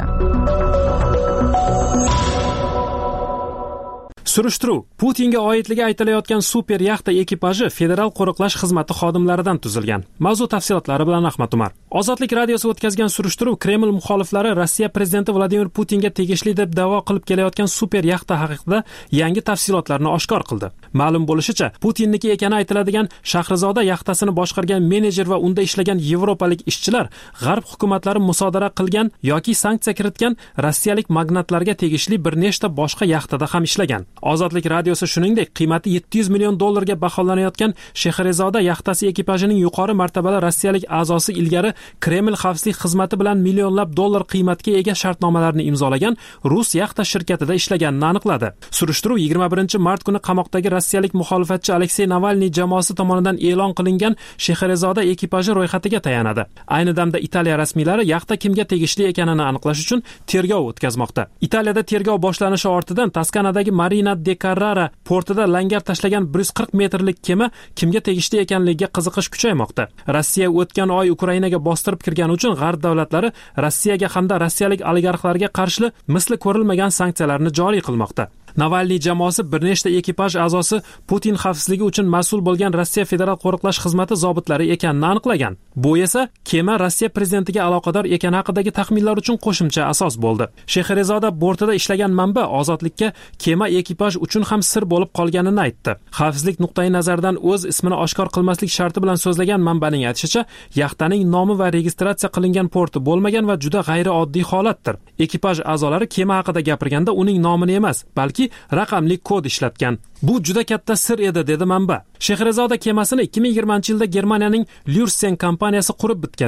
Surishtiruv Putinga oidligi aytilayotgan super yaxta ekipaji federal qo'riqlash xizmati xodimlaridan tuzilgan. Mavzu tafsilotlari bilan Ahmad Umar. Ozodlik radiosi o'tkazgan surishtiruv Kreml muxoliflari Rossiya prezidenti Vladimir Putinga tegishli deb da'vo qilib kelayotgan super yaxta haqida yangi tafsilotlarni oshkor qildi. Ma'lum bo'lishicha, Putinniki ekani aytiladigan Shahrizoda yaxtasini boshqargan menejer va unda ishlagan yevropalik ishchilar g'arb hukumatlari musodara qilgan yoki sanksiya kiritgan rossiyalik magnatlarga tegishli bir nechta boshqa yaxtada ham ishlagan. Ozodlik radiosi shuningdek, qiymati yetti yuz million dollarga baholanayotgan Shahrizoda yaxtasi ekipajining yuqori martabali rossiyalik a'zosi ilgari Kreml xavfsizlik xizmati bilan millionlab dollar qiymatga ega shartnomalarni imzolagan rus yaxta shirkatida ishlaganini aniqladi. Surishtiruv yigirma birinchi mart kuni qamoqdagi rossiyalik muxolifatchi Aleksey Navalniy jamoasi tomonidan e'lon qilingan Shahrizoda ekipaji ro'yxatiga tayanadi. Ayni damda Italiya rasmiylari yaxta kimga tegishli ekanini aniqlash uchun tergov o'tkazmoqda. Italiyada tergov boshlanishi ortidan Toskanadagi Marina de Carrara portida langar tashlagan bir yuz qirq metrlik kema kimga tegishli ekanligiga qiziqish kuchaymoqda. Rossiya o'tgan oy Ukrainaga bostirib kirgani uchun g'arb davlatlari Rossiyaga hamda rossiyalik oligarxlarga qarshi misli ko'rilmagan sanksiyalarni joriy qilmoqda. Navalniy jamoasi bir nechta ekipaj a'zosi Putin xavfsizligi uchun mas'ul bo'lgan Rossiya federal qo'riqlash xizmati zobitlari ekanini aniqlagan. Bu esa kema Rossiya prezidentiga aloqador ekani haqidagi taxminlar uchun qo'shimcha asos bo'ldi. Shahrizoda bortida ishlagan manba Ozodlikka kema ekipaj uchun ham sir bo'lib qolganini aytdi. Xavfsizlik nuqtai nazaridan o'z ismini oshkor qilmaslik sharti bilan so'zlagan manbaning aytishicha, yaxtaning nomi va registratsiya qilingan porti bo'lmagan va juda g'ayrioddiy holatdir. Ekipaj a'zolari kema haqida gapirganda uning nomini emas, balki raqamli kod ishlatgan. Bu juda katta sir edi, dedi manba. Shahrizoda kemasini ikki ming yigirmanchi yilda Germaniyaning Lürsen kompaniyasi qurib bitkazgan.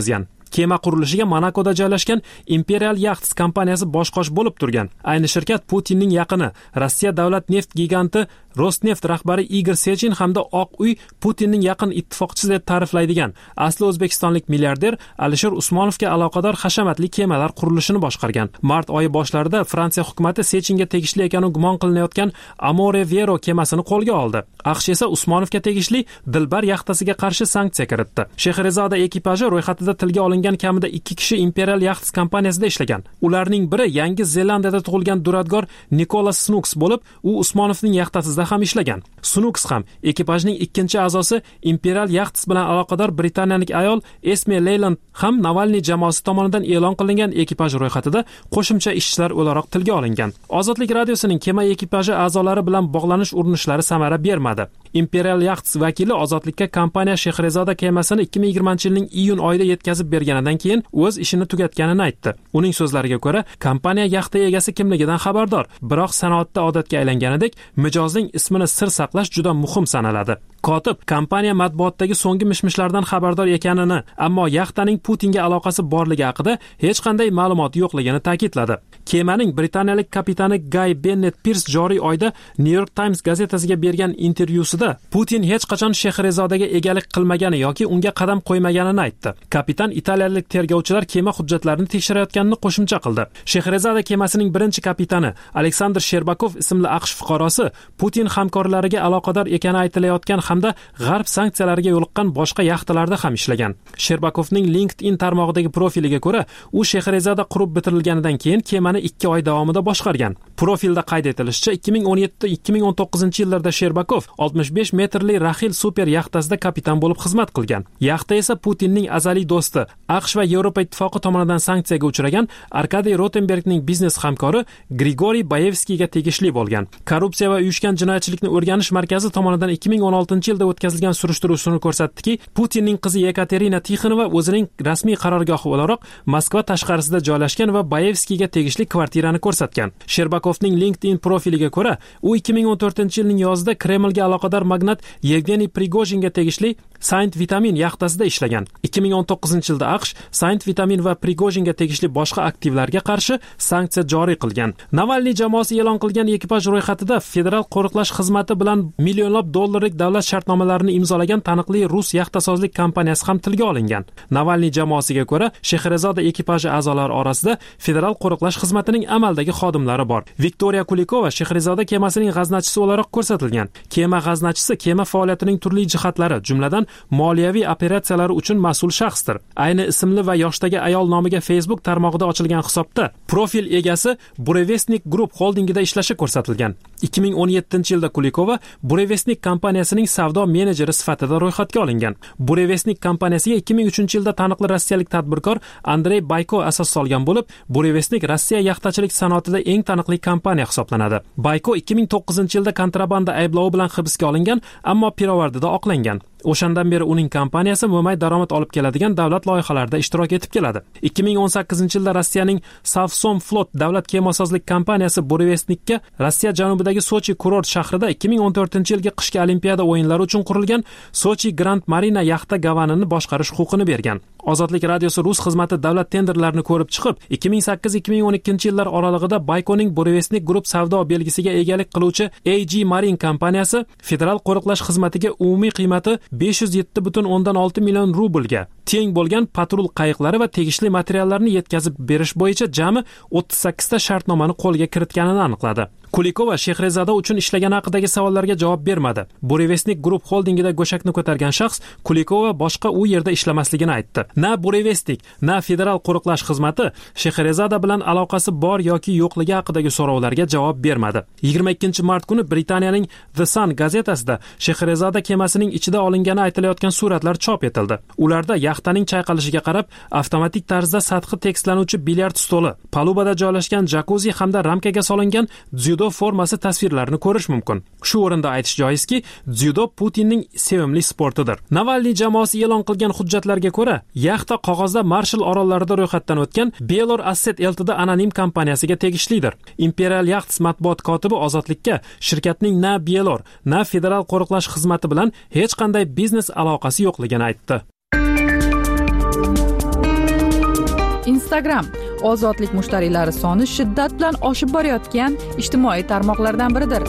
Kema qurilishiga Monakoda joylashgan Imperial Yachts kompaniyasi boshqosh bo'lib turgan. Ayni shirkat Putinning yaqini Rossiya davlat neft giganti Rosneft rahbari Igor Sechin hamda Oq uy Putinning yaqin ittifoqchisi deb ta'riflaydigan asli o'zbekistonlik milliarder Alisher Usmonovga aloqador hashamatli kemalar qurilishini boshqargan. Mart oyi boshlarida Fransiya hukumatı Sechinga tegishli ekani gumon qilinayotgan Amore Vero kemasini qo'lga oldi. AQSh esa Usmonovga tegishli Dilbar yaxtasiga qarshi sanksiya kiritdi. Shahrizoda ekipaji ro'yxatida tilga olingan kamida ikki kishi Imperial Yachts kompaniyasida ishlagan. Ularning biri Yangi Zelandiyada tug'ilgan duradgor Nicholas Snooks bo'lib, u Usmonovning yaxtasida ham ishlagan. Snooks ham ekipajning ikkinchi a'zosi Imperial Yachts bilan aloqador britaniyalik ayol Esme Leyland ham Navalniy jamoasi tomonidan e'lon qilingan ekipaj ro'yxatida qo'shimcha ishchilar o'laroq tilga olingan. Ozodlik radiosining kema ekipaji a'zolari bilan bog'lanish urinishlari samara bermadi. Imperial Yachts vakili Ozodlikka kompaniya Shahrizoda kemasini ikki ming yigirmanchi yilning iyun oyida yetkazib berganidan keyin o'z ishini tugatganini aytdi. Uning so'zlariga ko'ra, kompaniya yaxta egasi kimligidan xabardor, biroq sanoatda odatga aylanganidek mijozning ismini sir saqlash juda muhim sanaladi. Kotib kompaniya matbuotdagi so'nggi mishmishlardan xabardor ekanini, ammo yaxtaning Putinga aloqasi borligi haqida hech qanday ma'lumot yo'qligini ta'kidladi. Kemaning britaniyalik kapitani Guy Bennett Pierce joriy oyda New York Times gazetasiga bergan intervyusida Putin hech qachon Shahrizodaga egalik qilmagani yoki unga qadam qo'ymaganini aytdi. Kapitan italiyalik tergovchilar kema hujjatlarini tekshirayotganini qo'shimcha qildi. Shahrizoda kemasining birinchi kapitani Aleksandr Sherbakov ismli AQSh fuqarosi Putin hamkorlariga aloqador ekani aytilayotgan hamda g'arb sanksiyalariga yo'liqqan boshqa yaxtalarda ham ishlagan. Sherbakovning LinkedIn tarmog'idagi profiliga ko'ra, u Shahrizoda qurib bitirilganidan keyin kemani ikki oy davomida boshqargan. Profilda qayd etilishicha, ikki ming o'n yetti ikki ming o'n to'qqizinchi yillarda Sherbakov oltmish besh metrli Rahil super yaxtasida kapitan bo'lib xizmat qilgan. Yaxta esa Putinning azaliy do'sti, AQSh va Yevropa ittifoqi tomonidan sanksiyaga uchragan Arkadiy Rotenbergning biznes hamkori Grigoriy Bayevskiyga tegishli bo'lgan. Korrupsiya va uyushgan jinoyatchilikni o'rganish markazi tomonidan ikki ming o'n oltinchi yilda o'tkazilgan surishtiruv ko'rsatdiki, Putinning qizi Yekaterina Tixonova o'zining rasmiy qarorgohi o'laroq Moskva tashqarisida joylashgan va Bayevskiyga tegishli kvartirani ko'rsatgan. Sherbakovning LinkedIn profiliga ko'ra, u ikki ming o'n to'rtinchi yilning yozida Kremlga aloqador magnat Yevgeniy Prigojinga tegishli Saint Vitamin yaxtasida ishlagan. ikki ming o'n to'qqizinchi yilda AQSh Saint Vitamin va Prigojinga tegishli boshqa aktivlarga qarshi sanksiya joriy qilgan. Navalniy jamoasi e'lon qilgan ekipaj ro'yxatida Federal qo'riqlash xizmati bilan millionlab dollarlik davlat shartnomalarini imzolagan taniqli rus yaxtasozlik kompaniyasi ham tilga olingan. Navalniy jamoasiga ko'ra, Shahrizoda ekipaji a'zolari orasida Federal qo'riqlash xizmatining amaldagi xodimlari bor. Viktoriya Kulikova Shahrizoda kemasining g'aznachisi o'laroq ko'rsatilgan. Kema g'aznachisi kema faoliyatining turli jihatlari, jumladan moliyaviy operatsiyalar uchun mas'ul shaxsdir. Ayni ismli va yoshdagi ayol nomiga Facebook tarmog'ida ochilgan hisobda profil egasi Burevestnik Group holdingida ishlashi ko'rsatilgan. ikki ming o'n yettinchi yilda Kulikova Burevestnik kompaniyasining savdo menejeri sifatida ro'yxatga olingan. Burevestnik kompaniyasiga ikki ming uchinchi yilda taniqli rossiyalik tadbirkor Andrey Bayko asos solgan bo'lib, Burevestnik Rossiya yaxtachilik sanoatida eng taniqli kompaniya hisoblanadi. Bayko ikki ming to'qqizinchi yilda kontrabanda ayblovi bilan hibsga olingan, ammo pirovardida oqlangan. O'shandan beri uning kompaniyasi mo'may daromad olib keladigan davlat loyihalarida ishtirok etib keladi. ikki ming o'n sakkizinchi yilda Rossiyaning Savsom Flot davlat kemasozlik kompaniyasi Burevestnikka Rossiya janubidagi Sochi kurort shahrida ikki ming o'n to'rtinchi yilgi qishki olimpiada o'yinlari uchun qurilgan Sochi Grand Marina yaxta gavanini boshqarish huquqini bergan. Ozodlik radiosi rus xizmati davlat tenderlarini ko'rib chiqib, ikki ming sakkiz ikki ming o'n ikkinchi yillar oralig'ida Baykoning Burevestnik Group savdo belgisiga egalik qiluvchi A G Marine kompaniyasi Federal qo'riqlash xizmatiga umumiy qiymati besh yuz yetti butun o'ndan olti million rublga teng bo'lgan patrul qayiqlari va tegishli materiallarni yetkazib berish bo'yicha jami o'ttiz sakkizta shartnomani qo'lga kiritganini aniqladi. Kulikova Shahrizoda uchun ishlagani haqidagi savollarga javob bermadi. Burevestnik Group holdingida go'shakni ko'targan shaxs Kulikova boshqa u yerda ishlamasligini aytdi. Na Burevestnik, na Federal qo'riqlash xizmati Shahrizoda bilan aloqasi bor yoki yo'qligi haqidagi so'rovlarga javob bermadi. yigirma ikkinchi mart kuni Britaniyaning The Sun gazetasida Shahrizoda kemasining ichida olingani aytilayotgan suratlar chop etildi. Ularda yaxtaning chayqalishiga qarab, avtomatik tarzda sathi tekislanuvchi bilyard stoli, palubada joylashgan jakuzi hamda ramkaga solingan dzyudo formasi tasvirlarini ko'rish mumkin. Shu o'rinda aytish joizki, dzyudo Putinning sevimli sportidir. Navalniy jamoasi e'lon qilgan hujjatlarga ko'ra, yaxta qog'ozda Marshall orollarida ro'yxatdan o'tgan Belor Asset Ltd anonim kompaniyasiga tegishlidir. Imperial Yachts matbuot kotibi Ozodlikka shirkatning na Belor, na Federal qo'riqlash xizmati bilan hech qanday biznes aloqasi yo'qligini aytdi. Instagram ozodlik mushtariylari soni shiddat bilan oshib borayotgan ijtimoiy tarmoqlardan biridir.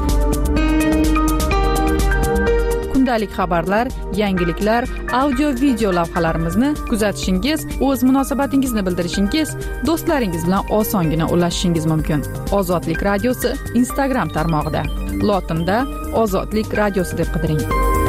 Kundalik xabarlar, yangiliklar, audio video lavhalarimizni kuzatishingiz, o'z munosabatingizni bildirishingiz, do'stlaringiz bilan osongina ulashishingiz mumkin. Ozodlik radiosi Instagram tarmog'ida. Lotinda Ozodlik radiosi deb qidiring.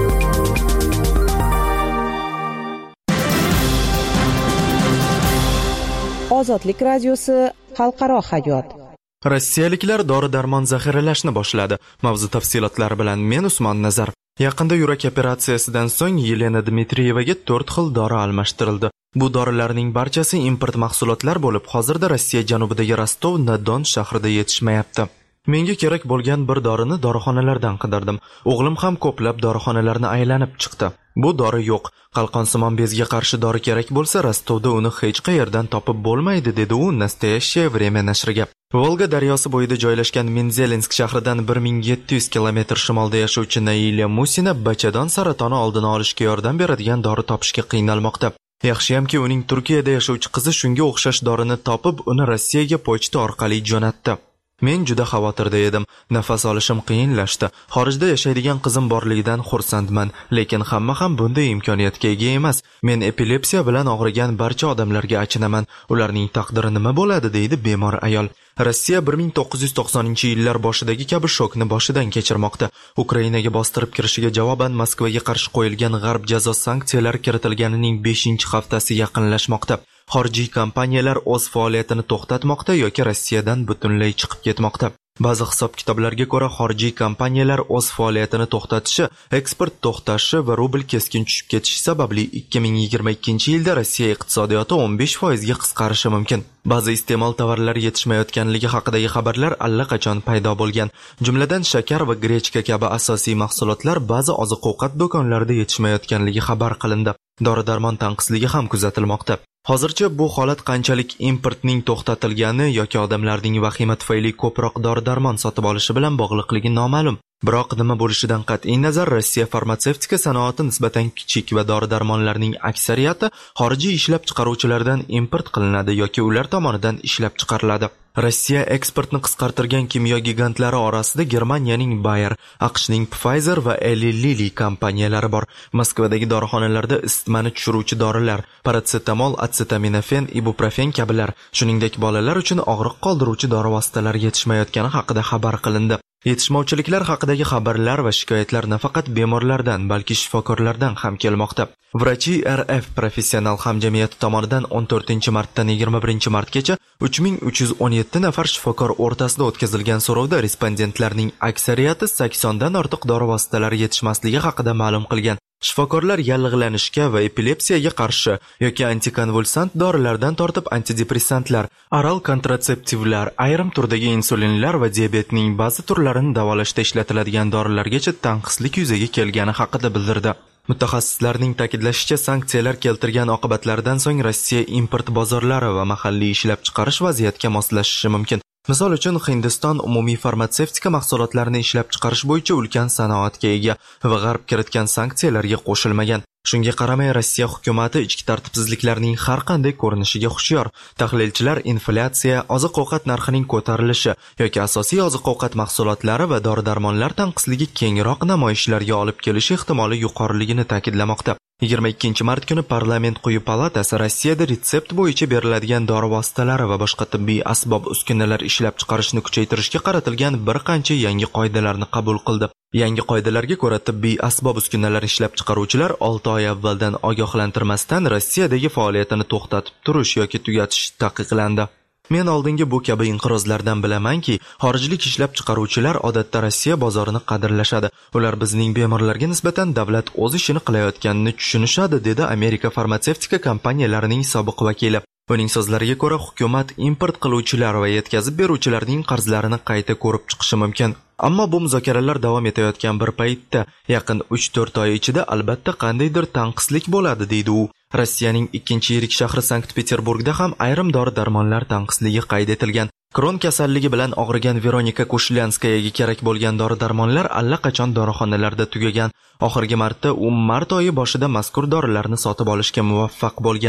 Ozodlik radiosi xalqaro hayot. Rossiyaliklar dori-darmon zaxiralashni boshladi. Mavzu tafsilotlari bilan men Usmon Nazar. Yaqinda yurak operatsiyasidan so'ng Yelena Dmitriyevaga to'rt xil dori almashtirildi. Bu dorilarning barchasi import mahsulotlar bo'lib, hozirda Rossiya janubidagi Rostov-na-Don shahrida yetishmayapti. Menga kerak bo'lgan bir dorini dorixonalardan qidirdim. O'g'lim ham ko'plab dorixonalarni aylanib chiqdi. Bu dori yo'q. Qalqonsimon bezga qarshi dori kerak bo'lsa, Rostovda uni hech qayerdan topib bo'lmaydi, dedi u Nastoящее время nashriga. Volga daryosi bo'yida joylashgan Menzelinsk shahridan bir ming yetti yuz kilometr shimolda yashovchi Naila Musina bachadon saratoni oldini olishga yordam beradigan dori topishga qiynalmoqda. Yaxshiyamki uning Turkiyada yashovchi qizi shunga o'xshash dorini topib, uni Rossiyaga pochta orqali jo'natdi. Men juda xavotirda edim. Nafas olishim qiyinlashdi. Xorijda yashaydigan qizim borligidan xursandman, lekin hamma ham bunday imkoniyatga ega emas. Men epilepsiya bilan og'rigan barcha odamlarga achinaman. Ularning taqdiri nima bo'ladi, deydi bemor ayol. Rossiya bir ming to'qqiz yuz to'qsoninchi yillar boshidagi kabi shokni boshidan kechirmoqda. Ukrainaga bostirib kirishiga javoban Moskvaga qarshi qo'yilgan g'arb jazo sanksiyalari kiritilganining beshinchi haftasi yaqinlashmoqda. Xorijiy kompaniyalar o'z faoliyatini to'xtatmoqda yoki Rossiyadan butunlay chiqib ketmoqda. Ba'zi hisob-kitoblarga ko'ra, xorijiy kompaniyalar o'z faoliyatini to'xtatishi, eksport to'xtashi va rubl keskin tushib ketishi sababli ikki ming yigirma ikkinchi yilda Rossiya iqtisodiyoti o'n besh foiz ga qisqarishi mumkin. Ba'zi iste'mol tovarlari yetishmayotganligi haqidagi xabarlar allaqachon paydo bo'lgan. Jumladan shakar va grechka kabi asosiy mahsulotlar ba'zi oziq-ovqat do'konlarida yetishmayotganligi xabar qilindi. Dori-darmon tanqisligi ham kuzatilmoqda. Hozircha bu holat qanchalik importning to'xtatilgani yoki odamlarning vahima tufayli ko'proq dori-darmon sotib olishi bilan bog'liqligi noma'lum. Biroq nima bo'lishidan qat'iy nazar, Rossiya farmatsevtika sanoati nisbatan kichik va dori-darmonlarning aksariyati xorijiy ishlab chiqaruvchilardan import qilinadi yoki ular tomonidan ishlab chiqariladi. Rossiya eksportni qisqartirgan kimyo gigantlari orasida Germaniyaning Bayer, AQShning Pfizer va Eli Lilly kompaniyalari bor. Moskvadagi dorixonalarda isitmani tushiruvchi dorilar, paratsetamol, atsetaminafen, ibuprofen kabilar, shuningdek bolalar uchun og'riq qoldiruvchi dori vositalari yetishmayotgani haqida xabar qilindi. Yetishmovchiliklar haqidagi xabarlar va shikoyatlar nafaqat bemorlardan, balki shifokorlardan ham kelmoqda. Vrachi R F professional hamjamiyati tomonidan o'n to'rtinchi martdan yigirma birinchi martgacha uch ming uch yuz o'n yetti nafar shifokor o'rtasida o'tkazilgan so'rovda respondentlarning aksariyati saksondan ortiq dori vositalari yetishmasligi haqida ma'lum qilgan. Shifokorlar yallig'lanishga va epilepsiyaga qarshi yoki antikonvulsant dorilardan tortib antidepressantlar, oral kontratseptivlar, ayrim turdagi insulinlar va diabetning ba'zi turlarini davolashda ishlatiladigan dorilargacha tanqislik yuzaga kelgani haqida bildirdi. Mutaxassislarning ta'kidlashicha, sanksiyalar keltirgan oqibatlaridan so'ng Rossiya import bozorlari va mahalliy ishlab chiqarish vaziyatga moslashishi mumkin. Misol uchun, Hindiston umumiy farmatsevtika mahsulotlarini ishlab chiqarish bo'yicha ulkan sanoatga ega va g'arb kiritgan sanksiyalarga qo'shilmagan. Shunga qaramay, Rossiya hukumati ichki tartibsizliklarning har qanday ko'rinishiga hushyor. Tahlilchilar inflyatsiya, oziq-ovqat narxining ko'tarilishi yoki asosiy oziq-ovqat mahsulotlari va dori-darmonlar tanqisligi kengroq namoyishlarga olib kelishi ehtimoli yuqoriligini ta'kidlamoqda. yigirma ikkinchi mart kuni Parlament quyi palatasi Rossiyada retsept bo'yicha beriladigan dori vositalari va boshqa tibbiy asbob-uskunalar ishlab chiqarishni kuchaytirishga qaratilgan bir qancha yangi qoidalarni qabul qildi. Yangi qoidalarga ko'ra, tibbiy asbob-uskunalar ishlab chiqaruvchilar olti oy avvaldan ogohlantirmasdan Rossiyadagi faoliyatini to'xtatib turish yoki tugatish taqiqlandi. Men oldingi bu kabi inqirozlardan bilamanki, xorijlik ishlab chiqaruvchilar odatda Rossiya bozorini qadrlashadi. Ular bizning bemorlarga nisbatan davlat o'z ishini qilayotganini tushunishadi, dedi Amerika farmatsevtika kompaniyalarining sobiq vakili. Uning so'zlariga ko'ra, hukumat import qiluvchilar va yetkazib beruvchilarning qarzlarini qayta ko'rib chiqishi mumkin. Ammo bu muzokaralar davom etayotgan bir paytda, yaqin uch to'rt oy ichida albatta qandaydir tanqislik bo'ladi, deydi u. Rossiyaning ikkinchi yirik shahri Sankt-Peterburgda ham ayrim dori-darmonlar tanqisligi qayd etilgan. Kron kasalligi bilan og'rigan Veronika Kushlyanskayaga kerak bo'lgan dori-darmonlar allaqachon dorixonalarda tugagan. Oxirgi marta u mart oyi boshida mazkur dorilarni sotib olishga muvaffaq bo'lgan.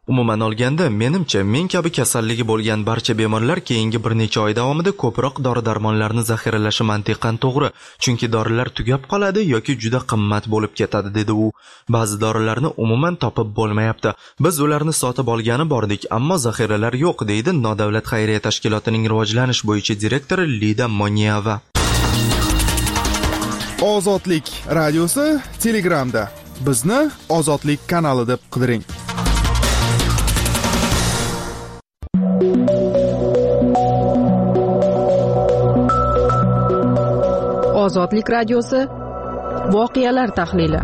Umuman olganda, menimcha, men kabi kasalligi bo'lgan barcha bemorlar keyingi bir necha oy davomida ko'proq dori-darmonlarni zaxiralashi mantiqan to'g'ri, chunki dorilar tugab qoladi yoki juda qimmat bo'lib ketadi, dedi u. Ba'zi dorilarni umuman topib bo'lmayapti. Biz ularni sotib olgani bordik, ammo zaxiralar yo'q, deydi nodavlat xayriya tashkilotining rivojlanish bo'yicha direktori Lida Monyeva. Ozodlik radiosi Telegramda. Bizni Ozodlik kanali deb qidiring. Ozodlik radiosi voqealar tahlili.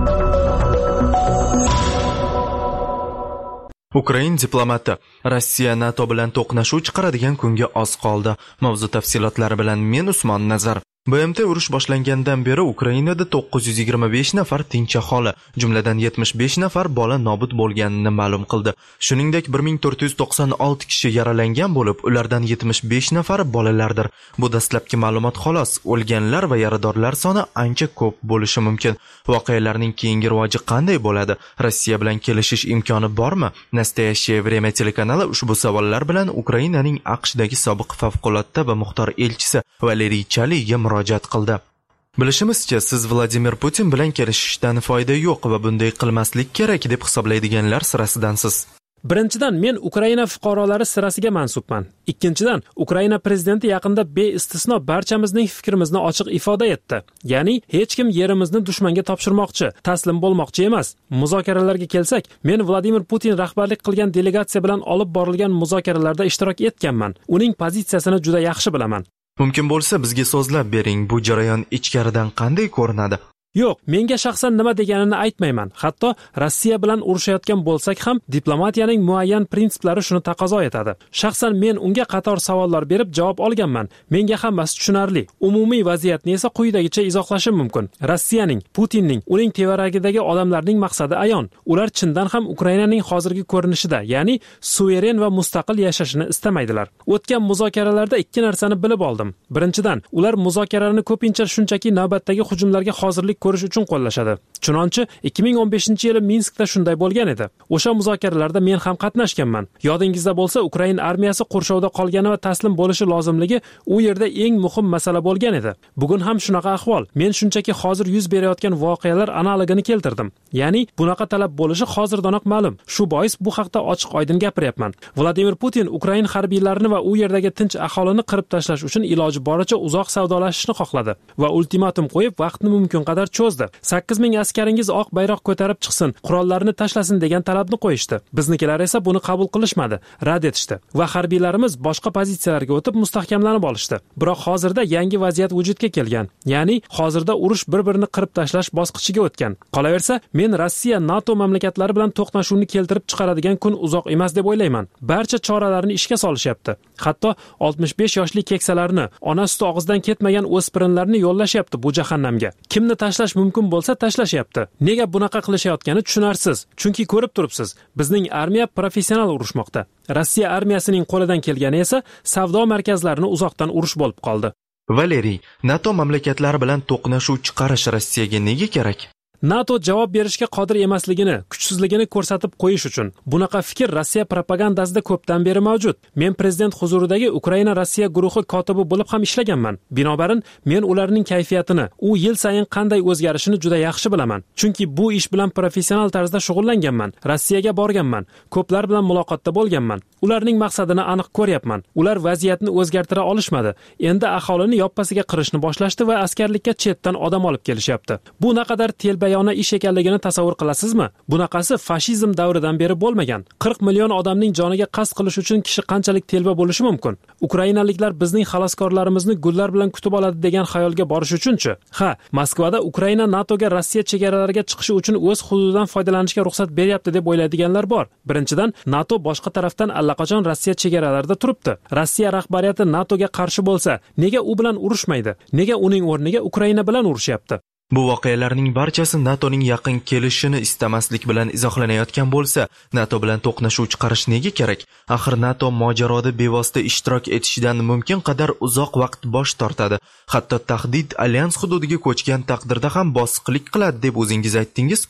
Ukrain diplomati: Rossiya NATO bilan to'qnashuv chiqaradigan kunga oz qoldi. Mavzu tafsilotlari bilan men Usmon Nazar. B M T urush boshlangandan beri Ukrainada to'qqiz yuz yigirma besh nafar tinch aholi, jumladan yetmish besh nafar bola nobud bo'lganini ma'lum qildi. Shuningdek, bir ming to'rt yuz to'qson olti kishi yaralangan bo'lib, ulardan yetmish besh nafari bolalardir. Bu dastlabki ma'lumot xolos. O'lganlar va yaradorlar soni ancha ko'p bo'lishi mumkin. Voqealarning keyingi rivoji qanday bo'ladi? Rossiya bilan kelishish imkoni bormi? Nastoyashye Vremya telekanali ushbu savollar bilan Ukrainaning AQShdagi sobiq favqulodda va muxtor elchisi Valeriy Chaliga murojaat qildi. Bilishimizcha, siz Vladimir Putin bilan kelishishdan foyda yo'q va bunday qilmaslik kerak deb hisoblaydiganlar sirasidansiz. Birinchidan, men Ukraina fuqarolari sirasiga mansubman. Ikkinchidan, Ukraina prezidenti yaqinda beistisno barchamizning fikrimizni ochiq ifoda etdi. Ya'ni, hech kim yerimizni dushmanga topshirmoqchi, taslim bo'lmoqchi emas. Muzokaralarga kelsak, men Vladimir Putin rahbarlik qilgan delegatsiya bilan olib borilgan muzokaralarda ishtirok etganman. Uning pozitsiyasini juda yaxshi bilaman. Mumkin bo'lsa, bizga so'zlab bering, bu jarayon ichkaridan qanday ko'rinadi? Yo'q, menga shaxsan nima deganini aytmayman. Hatto Rossiya bilan urushayotgan bo'lsak ham, diplomatiyaning muayyan prinsiplari shuni taqozo etadi. Shaxsan men unga qator savollar berib javob olganman. Menga hammasi tushunarli. Umumiy vaziyatni esa quyidagicha izohlashim mumkin. Rossiyaning, Putinning, uning tevaragidagi odamlarning maqsadi ayon. Ular chindan ham Ukrainaning hozirgi ko'rinishida, ya'ni suveren va mustaqil yashashini istamaydilar. O'tgan muzokaralarda ikki narsani bilib oldim. Birinchidan, ular muzokaralarni ko'pincha shunchaki navbatdagi hujumlarga hozirlik ko'rish uchun qo'llashadi. Chunonchi ikki ming o'n beshinchi yili Minskda shunday bo'lgan edi. O'sha muzokaralarda men ham qatnashganman. Yodingizda bo'lsa, Ukraina armiyasi qurshovda qolgani va taslim bo'lishi lozimligi u yerda eng muhim masala bo'lgan edi. Bugun ham shunaqa ahvol. Men shunchaki hozir yuz berayotgan voqealar analogini keltirdim. Ya'ni bunaqa talab bo'lishi hozirdanoq ma'lum. Shu bois bu haqda ochiq-oydin gapiryapman. Vladimir Putin Ukraina harbiylarini va u yerdagi tinch aholini qirib tashlash uchun iloji boricha uzoq savdolashishni xohladi va ultimatum qo'yib, vaqtni mumkin qadar cho'zdi. sakkiz ming askaringiz oq bayroq ko'tarib chiqsin, qurollarni tashlasin degan talabni qo'yishdi. Biznikilar esa buni qabul qilishmadi, rad etishdi va harbiylarimiz boshqa pozitsiyalarga o'tib mustahkamlanib olishdi. Biroq hozirda yangi vaziyat vujudga kelgan. Ya'ni hozirda urush bir-birini qirib tashlash bosqichiga o'tgan. Qolaversa, men Rossiya NATO mamlakatlari bilan to'qnashuvni keltirib chiqaradigan kun uzoq emas deb o'ylayman. Barcha choralarni ishga solishyapti. Hatto oltmish besh yoshli keksalarni, ona suti og'zidan ketmagan o'spirinlarni yo'llashyapti bu jahannamga. Kimni tashlash mumkin bo'lsa tashlashyapti. Nega bunaqa qilishayotgani tushunarsiz. Chunki ko'rib turibsiz, bizning armiya professional urushmoqda. Rossiya armiyasining qo'lidan kelgani esa savdo markazlarini uzoqdan urush bo'lib qoldi. Valeriy, NATO mamlakatlari bilan to'qnashuv chiqarish Rossiyaga nega kerak? NATO javob berishga qodir emasligini, kuchsizligini ko'rsatib qo'yish uchun. Bunaqa fikr Rossiya propagandasida ko'pdan beri mavjud. Men prezident huzuridagi Ukraina Rossiya guruhi kotibi bo'lib ham ishlaganman. Binobarin, men ularning kayfiyatini, u yil sayin qanday o'zgarishini juda yaxshi bilaman. Chunki bu ish bilan professional tarzda shug'ullanganman. Rossiyaga borganman, ko'plar bilan muloqotda bo'lganman. Ularning maqsadini aniq ko'ryapman. Ular vaziyatni o'zgartira olishmadi. Endi aholini yoppasiga qirishni boshlashdi va askarlikka chetdan odam olib kelishyapti. Bu naqadar telbayona ish ekanligini tasavvur qilasizmi? Bunaqasi fashizm davridan beri bo'lmagan. qirq million odamning joniga qasd qilish uchun kishi qanchalik telba bo'lishi mumkin? Ukrainaliklar bizning xaloskorlarimizni gullar bilan kutib oladi degan xayolga borish uchunchi? Ha, Moskvada Ukraina NATOga Rossiya chegaralariga chiqishi uchun o'z hududidan foydalanishga ruxsat beryapti deb o'ylaydiganlar bor. Birinchidan, NATO boshqa tarafdan allaqachon Rossiya chegaralarida turibdi. Rossiya rahbariyati NATOga qarshi bo'lsa, nega u bilan urushmaydi? Nega uning o'rniga Ukraina bilan urushyapti? Bu voqealarning barchasi NATOning yaqin kelishini istamaslik bilan izohlanayotgan bo'lsa, NATO bilan to'qnashuv chiqarish nega kerak? Axir NATO mojaroda bevosita ishtirok etishidan mumkin qadar uzoq vaqt bosh tortadi. Hatto tahdid alyans hududiga ko'chgan taqdirda ham bosiqlik qiladi deb o'zingiz aytdingiz-ku.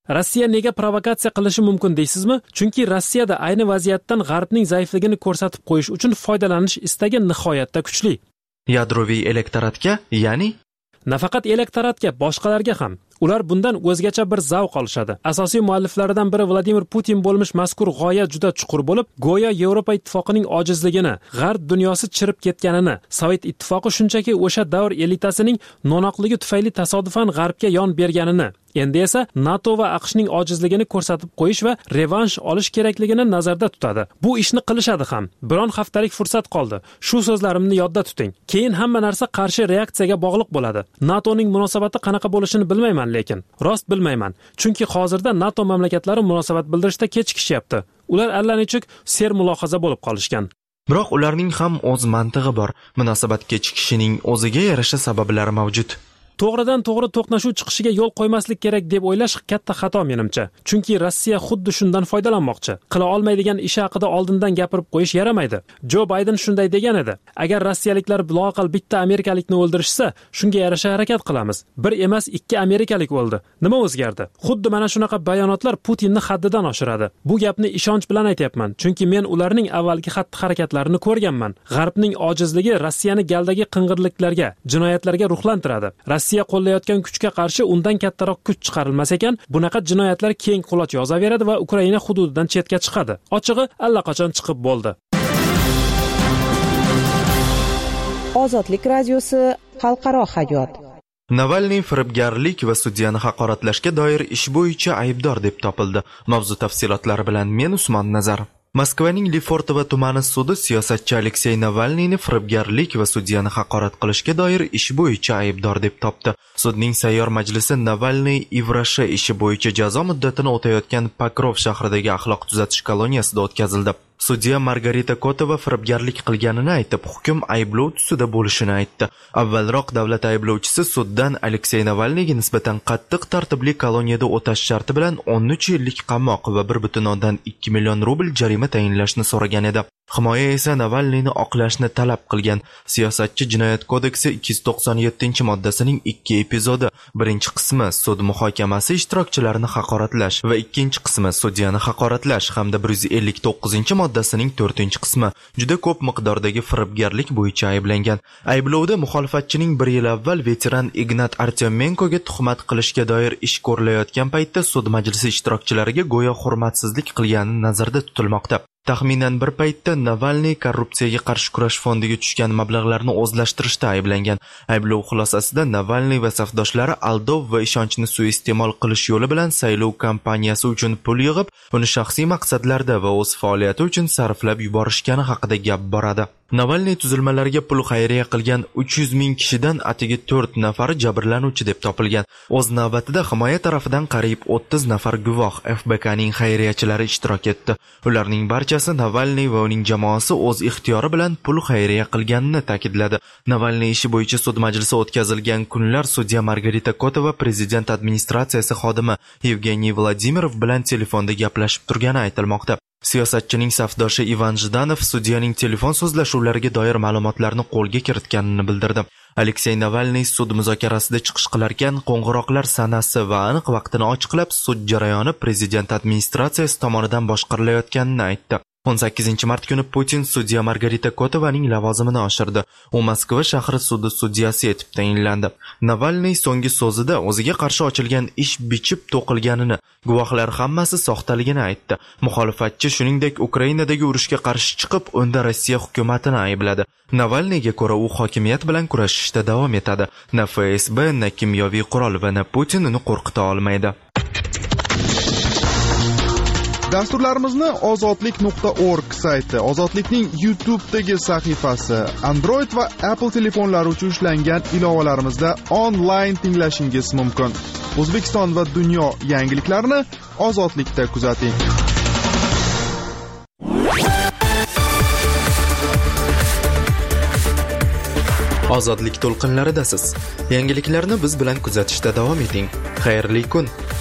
Rossiya nega provokatsiya qilishi mumkin deysizmi? Chunki Rossiyada ayni vaziyatdan G'arbning zaifligini ko'rsatib qo'yish uchun foydalanish istagi nihoyatda kuchli. Yadroviy elektoratga, ya'ni nafaqat elektoratga, boshqalarga ham. Ular bundan o'zgacha bir zavq olishadi. Asosiy mualliflaridan biri Vladimir Putin bo'lmish mazkur g'oya juda chuqur bo'lib, go'yo Yevropa ittifoqining ojizligini, G'arb dunyosi chirib ketganini, Sovet ittifoqi shunchaki o'sha davr elitasining no'noqligi tufayli tasodifan G'arbga yon berganini, endi esa NATO va AQShning ojizligini ko'rsatib qo'yish va revansh olish kerakligini nazarda tutadi. Bu ishni qilishadi ham. Biron haftalik fursat qoldi. Shu so'zlarimni yodda tuting. Keyin hamma narsa qarshi reaksiyaga bog'liq bo'ladi. NATOning munosabati qanaqa bo'lishini bilmayman, lekin rost bilmayman. Chunki hozirda NATO mamlakatlari munosabat bildirishda kechikishyapti. Ular allanechuk ser mulohaza bo'lib qolishgan. Biroq ularning ham o'z mantig'i bor. Munosabat kechikishining o'ziga yarasha sabablari mavjud. To'g'ridan to'g'ri to'qnashuv chiqishiga yo'l qo'ymaslik kerak deb o'ylash katta xato menimcha. Chunki Rossiya xuddi shundan foydalanmoqchi. Qila olmaydigan ish haqida oldindan gapirib qo'yish yaramaydi. Jo Bayden shunday degan edi. Agar rossiyaliklar loaqal bitta amerikalikni o'ldirishsa, shunga yarasha harakat qilamiz. Bir emas, ikki amerikalik o'ldi. Nima o'zgardi? Xuddi mana shunaqa bayonotlar Putinni haddidan oshiradi. Bu gapni ishonch bilan aytayapman, chunki men ularning avvalgi xatti-harakatlarini ko'rganman. G'arbning ojizligi Rossiyani galdagi qing'irliklarga, jinoyatlarga ruhlantiradi. Rossiya qo'llayotgan kuchga qarshi undan kattaroq kuch chiqarilmas ekan, bunaqa jinoyatlar keng quloch yozaveradi va Ukraina hududidan chetga chiqadi. Ochig'i allaqachon chiqib bo'ldi. Ozodlik radiosi xalqaro hayot. Navalniy firibgarlik va sudyani haqoratlashga doir ish bo'yicha aybdor deb topildi. Mavzu tafsilotlari bilan men Usmon Nazar. Moskvaning Lefortovo tumani sudi siyosatchi Aleksey Navalniyni firibgarlik va sudyani haqorat qilishga doir ish bo'yicha aybdor deb topdi. Sudning sayyor majlisi Navalniy Ivrashe ishi bo'yicha jazo muddatini o'tayotgan Pokrov shahridagi axloq tuzatish koloniyasida o'tkazildi. Sudya Margarita Kotova firibgarlik qilganini aytib, hukm ayblov tusida bo'lishini aytdi. Avvalroq davlat ayblovchisi suddan Aleksey Navalniyga nisbatan qattiq tartibli koloniyada o'tash sharti bilan o'n uch yillik qamoq va bir butun o'ndan ikki million rubl jarima tayinlashni so'ragan edi. Himoya esa Navalniyni oqlashni talab qilgan. Siyosatchi jinoyat kodeksi ikki yuz to'qson yettinchi moddasining ikki epizodi, birinchi qismi sud muhokamasi ishtirokchilarini haqoratlash va ikkinchi qismi sudyani haqoratlash hamda bir yuz ellik to'qqizinchi moddasining to'rtinchi qismi juda ko'p miqdordagi firibgarlik bo'yicha ayblangan. Ayblovda muxolifatchining bir yil avval veteran Ignat Artyomenkoga tuhmat qilishga doir ish ko'rilayotgan paytda sud majlisi ishtirokchilariga go'yo hurmatsizlik qilgani nazarda tutilmoqda. Taxminan bir paytda Navalniy korrupsiyaga qarshi kurash fondiga tushgan mablag'larni o'zlashtirishda ayblangan. Ayblov xulosasida Navalniy va safdoshlari aldov va ishonchni suiiste'mol qilish yo'li bilan saylov kampaniyasi uchun pul yig'ib, uni shaxsiy maqsadlarda va o'z faoliyati uchun sarflab yuborishgani haqida gap boradi. Navalniy tuzilmalariga pul xayriya qilgan uch yuz ming kishidan atigi to'rt nafari jabrlanuvchi deb topilgan. O'z navbatida himoya tarafidan qariyb o'ttiz nafar guvoh F B K'ning xayriyachilari ishtirok etdi. Ularning barchasi Navalniy va uning jamoasi o'z ixtiyori bilan pul xayriya qilganini ta'kidladi. Navalniy ishi bo'yicha sud majlisi o'tkazilgan kunlar sudya Margarita Kotova prezident administratsiyasi xodimi Yevgeniy Vladimirov bilan telefonda gaplashib turgani aytilmoqda. Siyosatchining safdoshi Ivan Jdanov sudyaning telefon so'zlashuvlariga doir ma'lumotlarni qo'lga kiritganini bildirdi. Aleksey Navalniy sud muzokarasida chiqish qilarkan, qo'ng'iroqlar sanasi va aniq vaqtini ochiqlab, sud jarayoni prezident administratsiyasi tomonidan boshqarilayotganini aytdi. o'n sakkizinchi mart kuni Putin sudya Margarita Kotovaning lavozimini oshirdi. U Moskva shahri sudi sudyasi etib tayinlandi. Navalniy so'nggi so'zida o'ziga qarshi ochilgan ish bichib to'qilganini, guvohlar hammasi soxtaligini aytdi. Muxolifatchi shuningdek Ukrainadagi urushga qarshi chiqib, unda Rossiya hukumatini aybladi. Navalniyga ko'ra u hokimiyat bilan kurashishda davom etadi. Na F S B, na kimyoviy qurol va na Putin uni qo'rqita olmaydi. Dasturlarimizni ozodlik nuqta org sayti, Ozodlikning YouTube'dagi sahifasi, Android va Apple telefonlari uchun ishlangan ilovalarimizda onlayn tinglashingiz mumkin. O'zbekiston va dunyo yangiliklarini Ozodlikda kuzating. Ozodlik to'lqinlaridasiz. Yangiliklarni biz bilan kuzatishda davom eting. Xayrli kun.